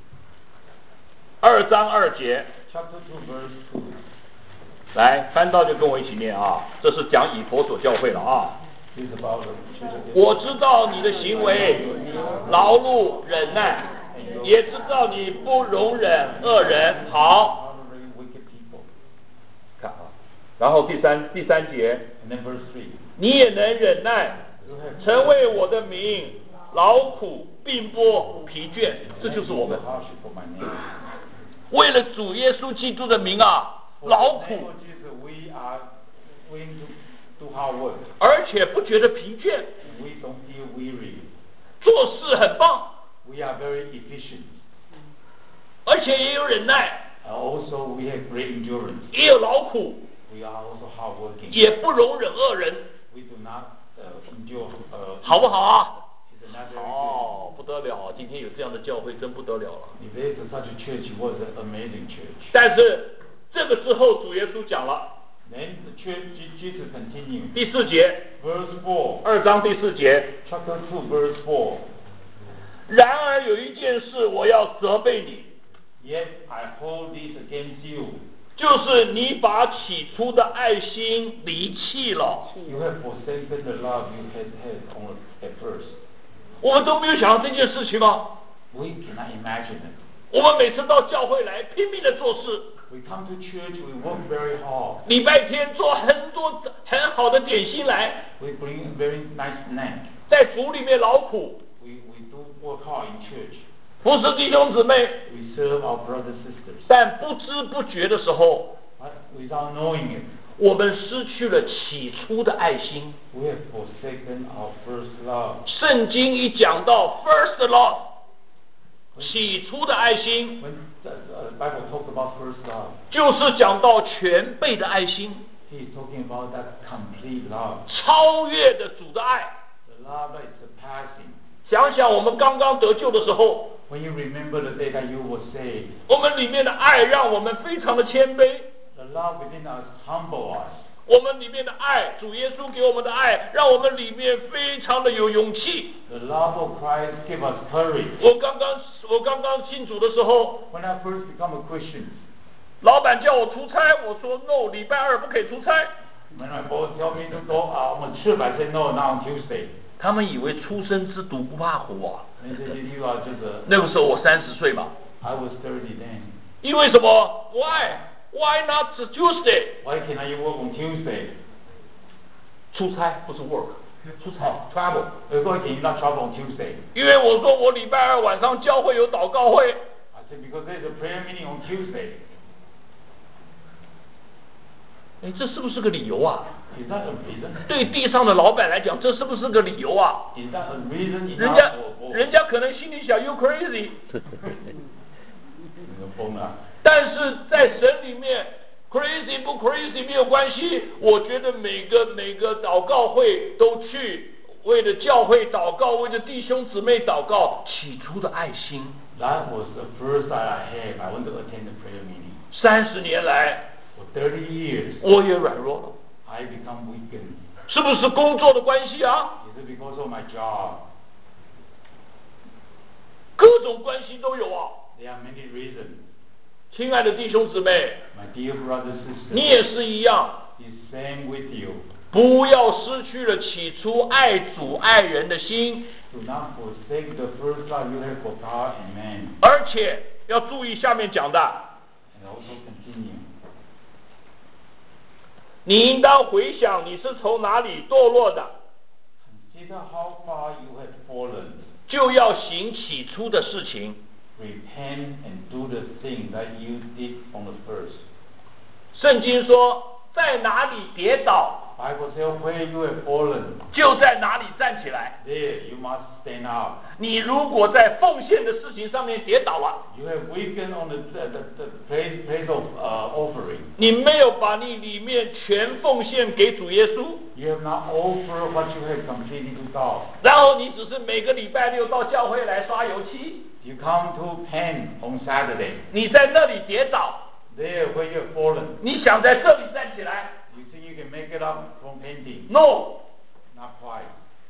二章二节， chapter two, verse two. 来翻到就跟我一起念啊，这是讲以弗所教会了啊。 This is about the church of 我知道你的行为，劳碌忍耐，也知道你不容忍恶人。好， honoring wicked people. 看啊，然后第三第三节， And then verse three. 你也能忍耐， You have 成为我的名，劳苦并不疲倦，这就是我们 hardship for my name. 为了主耶稣基督的名啊， For 劳 the name 苦， of Jesus, we are willing to do hard work. 而且不觉得疲倦， We don't feel weary. 做事很棒， We are very efficient. 而且也有忍耐， And also, we have great endurance. 也有劳苦， We are also hardworking. 也不容忍恶人， We do not uh, endure. Uh, 好不好啊？ It's not very good. 哦，不得了！今天有这样的教会，真不得了了。 If there is such a church, it was an amazing church. 但是这个之后，主耶稣讲了， Then the church, Jesus continued. 第四节， Verse four, 二章第四节。 chapter two, verse four. 然而有一件事我要责备你， Yet I hold this against you. 就是你把起初的爱心离弃了。 You have forsaken the love you had had on at first. 我们都没有想到这件事情吗？ We cannot imagine it. 我们每次到教会来，拼命的做事， We come to church, we work very hard. 礼拜天做很多很好的点心来， We bring very nice snack. 在主里面劳苦， We, we do work hard in church. 服侍弟兄姊妹， We serve our brothers and sisters. 但不知不觉的时候， But without knowing it, 我们失去了起初的爱心。 we have forsaken our first love. 圣经一讲到 first love， 起初的爱心， When the uh, Bible talks about first love, 就是讲到全备的爱心， he is talking about that complete love. 超越的主的爱。 The love that is surpassing. 想想我们刚刚得救的时候， When you remember the day that you were saved, 我们里面的爱让我们非常的谦卑， the love within us humble us. 我们里面的爱，主耶稣给我们的爱，让我们里面非常的有勇气。 The love of Christ give us courage. 我刚刚我刚刚信主的时候， When I first become a Christian, 老板叫我出差，我说 no， 礼拜二不可以出差。 when my boss tell me to go uh, on a trip, I say no, not on Tuesday. 他们以为初生之犊不怕虎啊。 They say you are just a. 那个时候我三十岁嘛， I was thirty then. 因为什么 ？Why? Why not Tuesday？ Why cannot you work on Tuesday? 出差不是 work， 出差 travel。 Why can you not travel on Tuesday? 因为我说我礼拜二晚上教会有祷告会。 I said because there's a prayer meeting on Tuesday. 哎，这是不是个理由啊？ Is that a reason? 对地上的老板来讲，这是不是个理由啊？ Is that a reason 人 enough 家 for for 人家可能心里想 you crazy， 你疯了？ 但是在神里面 crazy 不 crazy 没有关系。我觉得每个每个祷告会都去，为了教会祷告，为了弟兄姊妹祷告，起初的爱心。 That was the first that I had. I went to attend the prayer meeting. 三十年来， For thirty years, 我也软弱了， I become weakened. 是不是工作的关系啊？ Is it because of my job? 各种关系都有啊。 There are many reasons. 亲爱的弟兄姊妹， My dear brothers and 你 sisters, 也是一样， is same with you. 不要失去了起初爱主爱人的心， Do not forsake the first love you have for God and man. 而且要注意下面讲的， And also continue. 你应当回想你是从哪里堕落的， Consider how far you have fallen. 就要行起初的事情。 Repent and do the thing that you did from the first. 圣经说，在哪里跌倒， Bible says where you have fallen, 就在哪里站起来。 there you must stand up. 你如果在奉献的事情上面跌倒了， You have weakened on the, the, the, the place, place of uh, offering. 你没有把你里面全奉献给主耶稣， You have not offered what you have completely to God. 然后你只是每个礼拜六到教会来刷油漆， You come to pen on Saturday. 你在那里跌倒， There where you have fallen. 你想在这里站起来 You think you can make it up from painting? ？No， Not quite.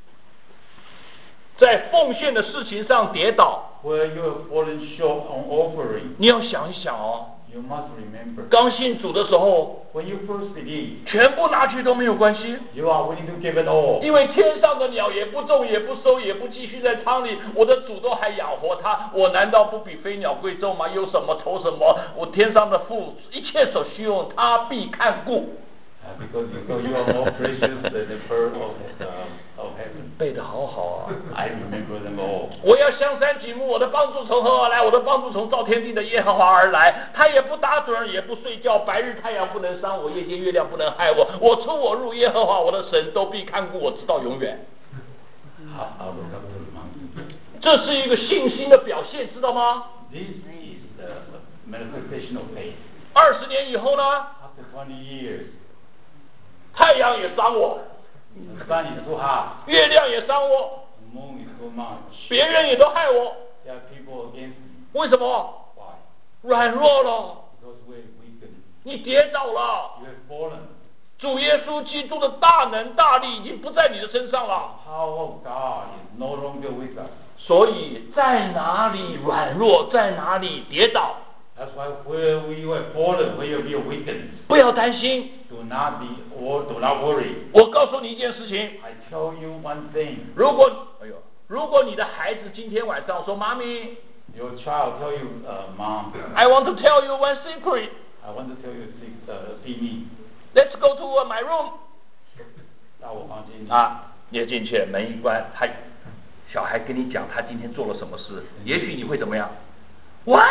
在奉献的事情上跌倒， Where you have fallen short on offering, 你要想一想哦。 you must remember. 刚信主的时候， When you first believe, 全部拿去都没有关系， you are willing to give it all. 因为天上的鸟也不种也不收也不继续在仓里，我的主都还养活它，我难道不比飞鸟贵重吗？有什么愁什么？我天上的父一切所需用，他必看顾。 Uh, because you know you are more precious than the pearl of, uh, of heaven. 背得好好啊！ I remember them all. 我要向山举目，我的帮助从何而来？我的帮助从造天地的耶和华而来。他也不打盹，也不睡觉，白日太阳不能伤我，夜间月亮不能害我。我出我入，耶和华我的神都必看顾我，直到永远。 I, I look up to the mountain. 这是一个信心的表现，知道吗？ This is the manifestation of faith. 二十年以后呢？ After twenty years, 太阳也伤我， the sun is too hot, 月亮也伤我， the moon is too much. 别人也都害我。 There are people against me. 为什么？ Why? 软弱了， Because we're weakened. 你跌倒了。 You have fallen. 主耶稣基督的大能大力已经不在你的身上了。 The power of God is no longer with us. 所以在哪里软弱，在哪里跌倒， That's why where we have fallen, where you are weakened, 不要担心。 do not be or do not worry. 我告诉你一件事情， I tell you one thing. 如果哎呦，如果你的孩子今天晚上说妈咪 Your child tell you, uh, Mom, ，I want to tell you one secret. I want to tell you, see, uh, see me. Let's go to uh, my room. 到我房间里。 啊，你进去，门一关，他小孩跟你讲他今天做了什么事，也许你会怎么样 ？What？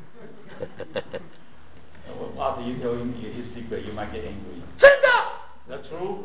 After you tell him his secret, you might get angry. 真的？ That's true.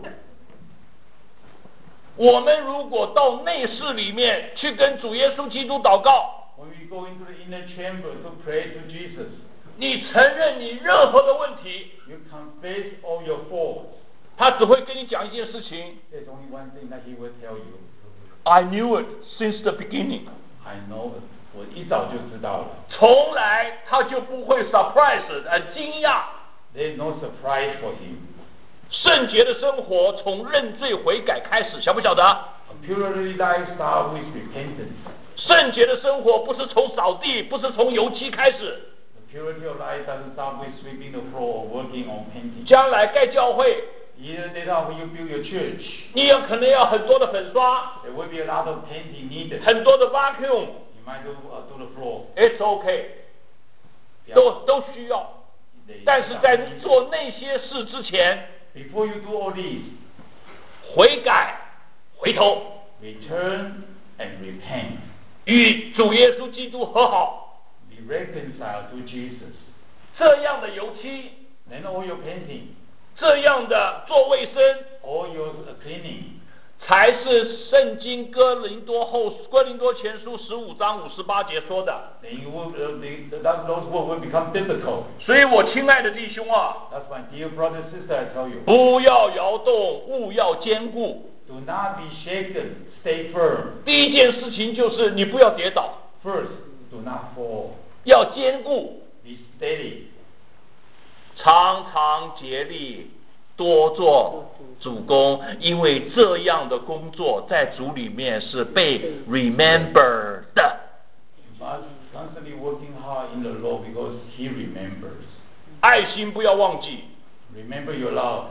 我们如果到内室里面去跟主耶稣基督祷告， When we go into the inner chamber to pray to Jesus, 你承认你任何的问题， you confess all your faults. 他只会跟你讲一件事情 There's only one thing that he will tell you. ：I knew it since the beginning。 I know it. 我一早就知道了。 从来他就不会 surprise 呃惊讶。 There's no surprise for him. 圣洁的生活从认罪悔改开始，晓不晓得？ A purity lifestyle with repentance. 圣洁的生活不是从扫地，不是从油漆开始。 The purity of life doesn't start with sweeping the floor or working on painting. 将来盖教会， Either later when you build your church, 你有可能要很多的粉刷， there will be a lot of painting needed. 很多的 vacuum。 You might do, uh, do the floor. It's okay， Yeah. 都都需要。 They- 但是在做那些事之前， Before you do all these, 悔改、回头， return and repent. 与主耶稣基督和好。 Be reconciled to Jesus. 这样的油漆， Then all your painting, 这样的做卫生， all your uh, cleaning, 才是圣经哥林多后哥林多前书十五章五十八节说的。 then you will, uh, the, that, those words will become biblical. 所以我亲爱的弟兄啊， That's why, dear brother and sister, I tell you, 不要摇动，勿要坚固。 do not be shaken, stay firm. 第一件事情就是你不要跌倒， First, do not fall. 要坚固， Be steady. 常常竭力多做主工，因为这样的工作在主里面是被 remember 的。 You must constantly working hard in the Lord because He remembers. 爱心不要忘记。 Remember your love.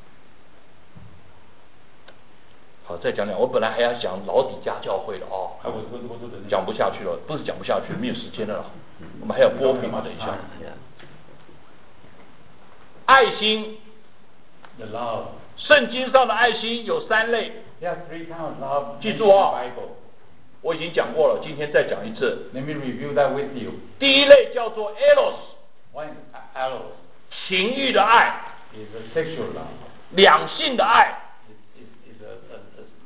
好，再讲讲，我本来还要讲老底家教会的哦， I was going to go to the next. 讲不下去了，不是讲不下去，没有时间了，我们还有播屏嘛，等一下。爱心， The love. 圣经上的爱心有三类， There are three kinds of love 记 in 住 the 哦 Bible. 我已经讲过了，今天再讲一次。 Let me review that with you. 第一类叫做 eros， One is eros. 情欲的爱， Is a sexual love. 两性的爱。 Is is is a, a,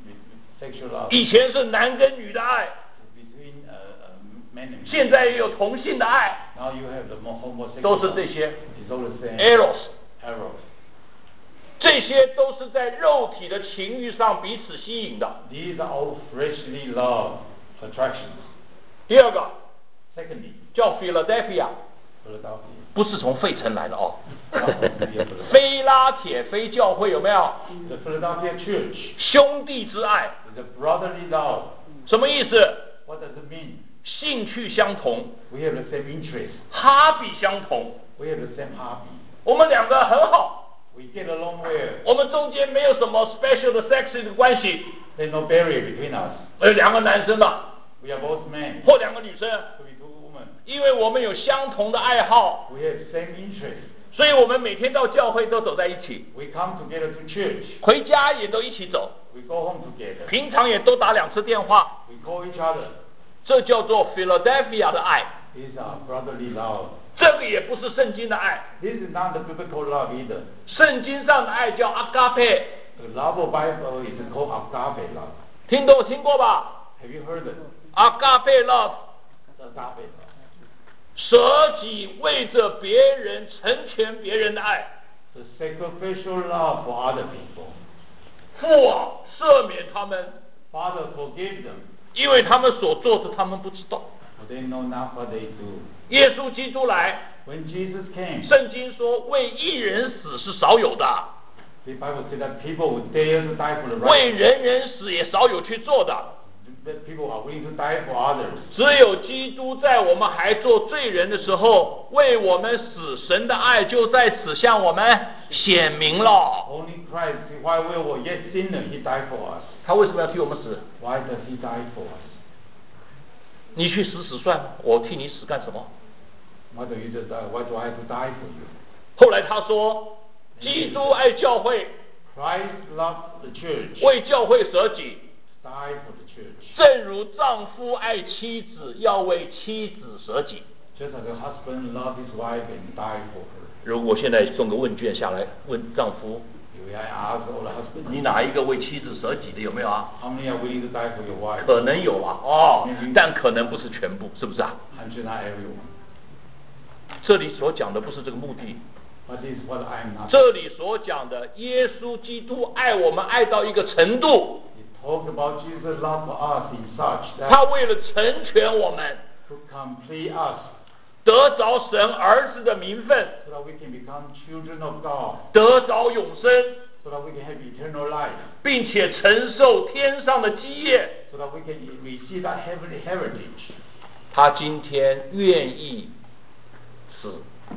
a sexual love. 以前是男跟女的爱， Between uh, uh, men and 现在也有同性的爱， now you have the more homosexual. 都是这些 It's all the same. eros， Eros. 这些都是在肉体的情欲上彼此吸引的。 These are all freshly love attractions. 第二个 Secondly, 叫 Philadelphia， Philadelphia. 不是从费城来的哦，菲拉铁非教会有没有？ The Philadelphia church 兄弟之爱， is a brotherly love. 什么意思？ What does it mean? 兴趣相同， We have the same interest. 哈比相同， We have the same hobby. 我们两个很好， We get along well. 我们中间没有什么 special 的 sexy 的关系， There's no barrier between us. 呃，两个男生嘛， We are both men. 或两个女生， Could be two women. 因为我们有相同的爱好， We have same interest. 所以我们每天到教会都走在一起， We come together to church. 回家也都一起走， We go home together. 平常也都打两次电话， We call each other. 这叫做 Philadelphia 的爱。 These are brotherly love. 这个也不是圣经的爱， This is not the biblical love either. 圣经上的爱叫阿嘎佩， The love of Bible is called agape love. 听懂听过吧？ Have you heard it? 阿嘎佩 love， Agape love. 舍己为着别人成全别人的爱。 The sacrificial love for other people. 父啊，赦免他们， Father, forgive them, 因为他们所做的他们不知道。 for they know not what they do. 耶稣基督来， When Jesus came, 圣经说为一人死是少有的， the Bible said that people would dare to die for the 为 right. 人人死也少有去做的。 That people are willing to die for others. 只有基督在我们还做罪人的时候，为我们死，神的爱就在此向我们显明了。 Only Christ, while we were yet sinners, He died for us. 他为什么要替我们死？ Why does He die for us? 你去死死算了，我替你死干什么？ Why do you just die? Why do I have to die for you? 后来他说，基督爱教会， Christ loved the church. 为教会舍己， Die for the church. 正如丈夫爱妻子，要为妻子舍己。 Just as a husband loved his wife and died for her. 如果现在送个问卷下来，问丈夫， If I ask all the husbands, 你哪一个为妻子舍己的有没有啊？ how many are willing to die for your wife? 可能有啊，哦，但可能不是全部，是不是啊？ I'm sure not everyone. 这里所讲的不是这个目的， But this is what I am not. 这里所讲的耶稣基督爱我们爱到一个程度， He talked about Jesus' love for us in such 他 that 为了成全我们， to complete us 得着神儿子的名分， so that we can become children of God, 得着永生， so that we can have eternal life, 并且承受天上的基业。 so that we can receive that heavenly heritage. 他今天愿意死，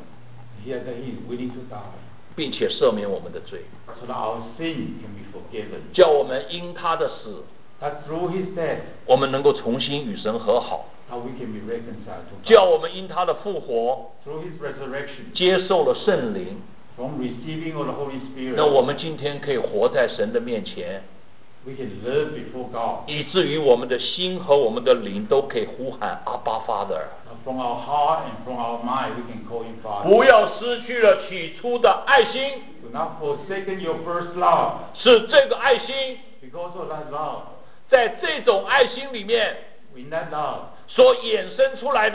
Here that He is willing to die, 并且赦免我们的罪， so that our sin can be forgiven. 叫我们因他的死， That through His death, 我们能够重新与神和好， how we can be reconciled to 叫 God. 我们因他的复活 Through His resurrection, 接受了圣灵， from receiving of the Holy 那我 Spirit, 们今天可以活在神的面前， we can live before God. 以至于我们的心和我们的灵都可以呼喊阿巴 Father。 From our heart and from our mind, we can call Him Father. 不要失去了起初的爱心， Do not forsaken your first love. 是这个爱心， Because of that love, 在这种爱心里面 in that love, 所衍生出来的，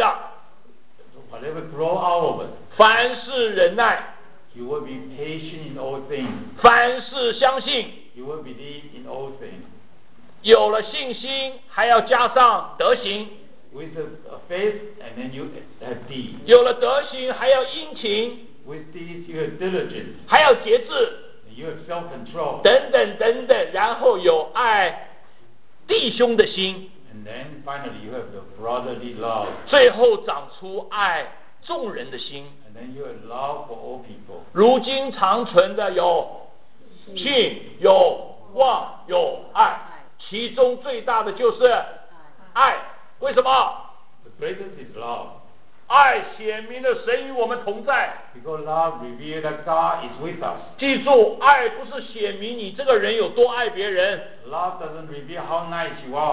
whatever grow out of it, 凡事忍耐， you will be patient in all things. 凡事相信， You will believe in all things. 有了信心还要加上德行， With a, a faith, and then you have deeds. 有了德行还要殷勤， With deeds, you have diligence. 还要节制， And you have self-control. 等等等等，然后有爱弟兄的心， And then finally, you have the brotherly love. 最后长出爱众人的心。 And then you have love for all people. 如今长存的有信、有望、有爱，其中最大的就是爱。为什么？ The greatest is love. 爱显明了神与我们同在。 Because love reveals that God is with us. 记住，爱不是显明你这个人有多爱别人， Love doesn't reveal how nice you are.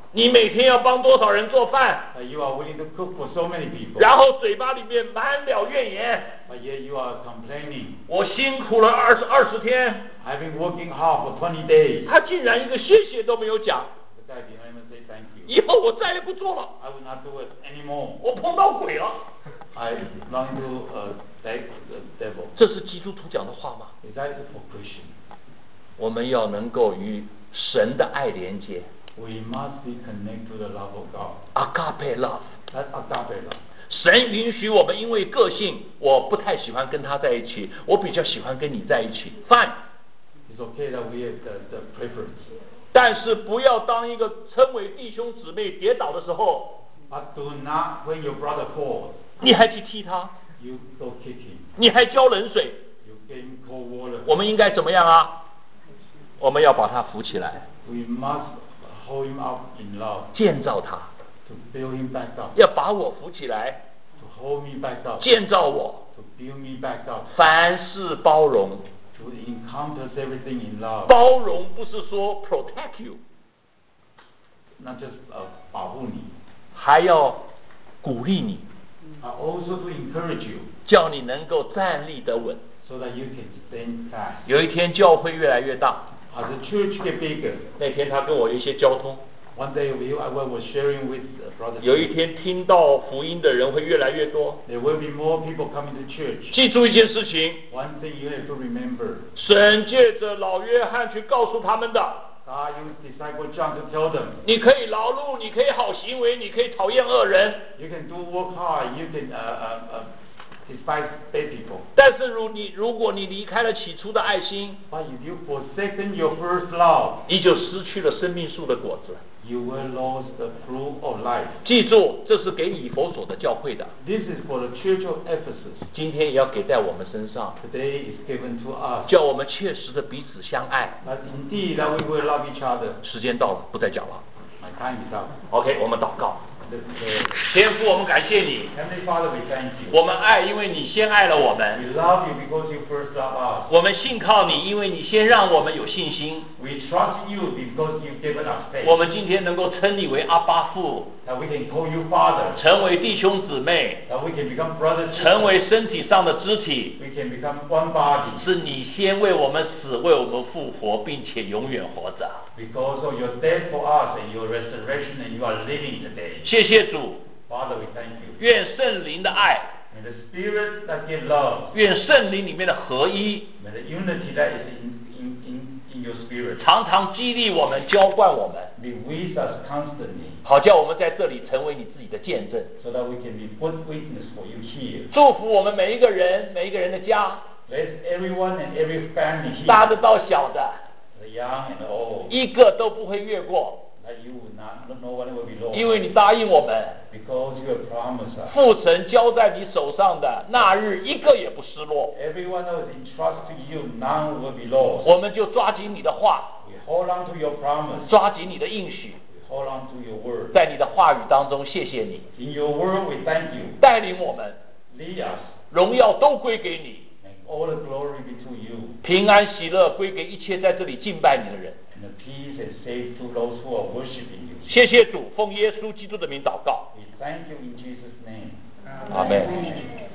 你每天要帮多少人做饭？ But you are willing to cook for so many people. 然后嘴巴里面满了怨言。 But yet you are complaining. 我辛苦了二十二十天， I've been working hard for twenty days. 他竟然一个谢谢都没有讲。 The guy didn't even say thank you. 以后我再也不做了， I will not do it anymore. 我碰到鬼了。 I belong to uh, beg the devil. 这是基督徒讲的话吗？ Is that for Christian? 我们要能够与神的爱连接 We must be connected to the love of God. ，agape love。 That's agape love. 神允许我们因为个性，我不太喜欢跟他在一起，我比较喜欢跟你在一起 ，fine。 It's okay that we have the, the preference. 但是不要当一个称为弟兄姊妹跌倒的时候， But do not, when your brother falls, 你还去踢他， you go kick him. 你还浇冷水。 You give him cold water. 我们应该怎么样啊？我们要把他扶起来， We must hold him up in love. 建造他， To build him back up. 要把我扶起来， To hold me back up. 建造我， To build me back up. 凡事包容。 To encompass everything in love. 包容不是说 protect you， Not just uh, 保护你， 还要鼓励你， but also to encourage you 叫你能够站立得稳。 so that you can stand fast. 有一天教会越来越大， As the church get bigger, 那天他跟我有一些交通， one day we, I was sharing with uh, brothers. 有一天听到福音的人会越来越多。 There will be more people coming to church. 记住一件事情， One thing you have to remember. 神借着老约翰去告诉他们的， God used disciple John to tell them, 你可以劳碌，你可以好行为，你可以讨厌恶人， you can do work hard, you can uh, uh, uh, despise bad people. 但是如你如果你离开了起初的爱心， But if you forsaken your first love, 你就失去了生命树的果子。 you will lose the fruit of life. 记住，这是给以弗所的教会的， This is for the church of Ephesus. 今天也要给在我们身上， Today is given to us. 叫我们切实的彼此相爱。 But indeed that we will love each other. 时间到了，不再讲了。 My time is up. OK， 我们祷告。 Let's pray. 天父，我们感谢你， Heavenly Father, we thank you. 我们爱，因为你先爱了我 We 们； love you because you first loved us. 我们信靠你，因为你先让我们有信心。 We trust you because you've given us faith. 我们今天能够称你为阿爸父， That we can call you Father. 成为弟兄姊妹， That we can become brothers. 成为身体上的肢体， We can become one body. 是你先为我们死，为我们复活，并且永远活着。 Because of your death for us and your resurrection, and you are living today. 谢谢主， Father, we thank you. 愿圣灵的爱， May the Spirit that gives love, 愿圣灵里面的合一， may the unity that is in, in, in, in your Spirit 常常激励我们，浇灌我们， be with us constantly, 好叫我们在这里成为你自己的见证。 so that we can be good witness for you here. 祝福我们每一个人，每一个人的家， Bless everyone and every family 大 here, 的到小的， the young and the old, 一个都不会越过， that you will not, no one will be lost. 因为你答应我们， Because you have promised us. 父神交在你手上的那日，一个也不失落。 Everyone that was entrusted to you, none will be lost. 我们就抓紧你的话， We hold on to your promise. 抓紧你的应许， We hold on to your word. 在你的话语当中，谢谢你 In your word, we thank you. 带领我们， Lead us. 荣耀都归给你， Make all the glory be to you. 平安喜乐归给一切在这里敬拜你的人。 And the peace and safety to those who are worshiping you. 谢谢主，奉耶稣基督的名祷告， We thank you in Jesus' name. 阿门。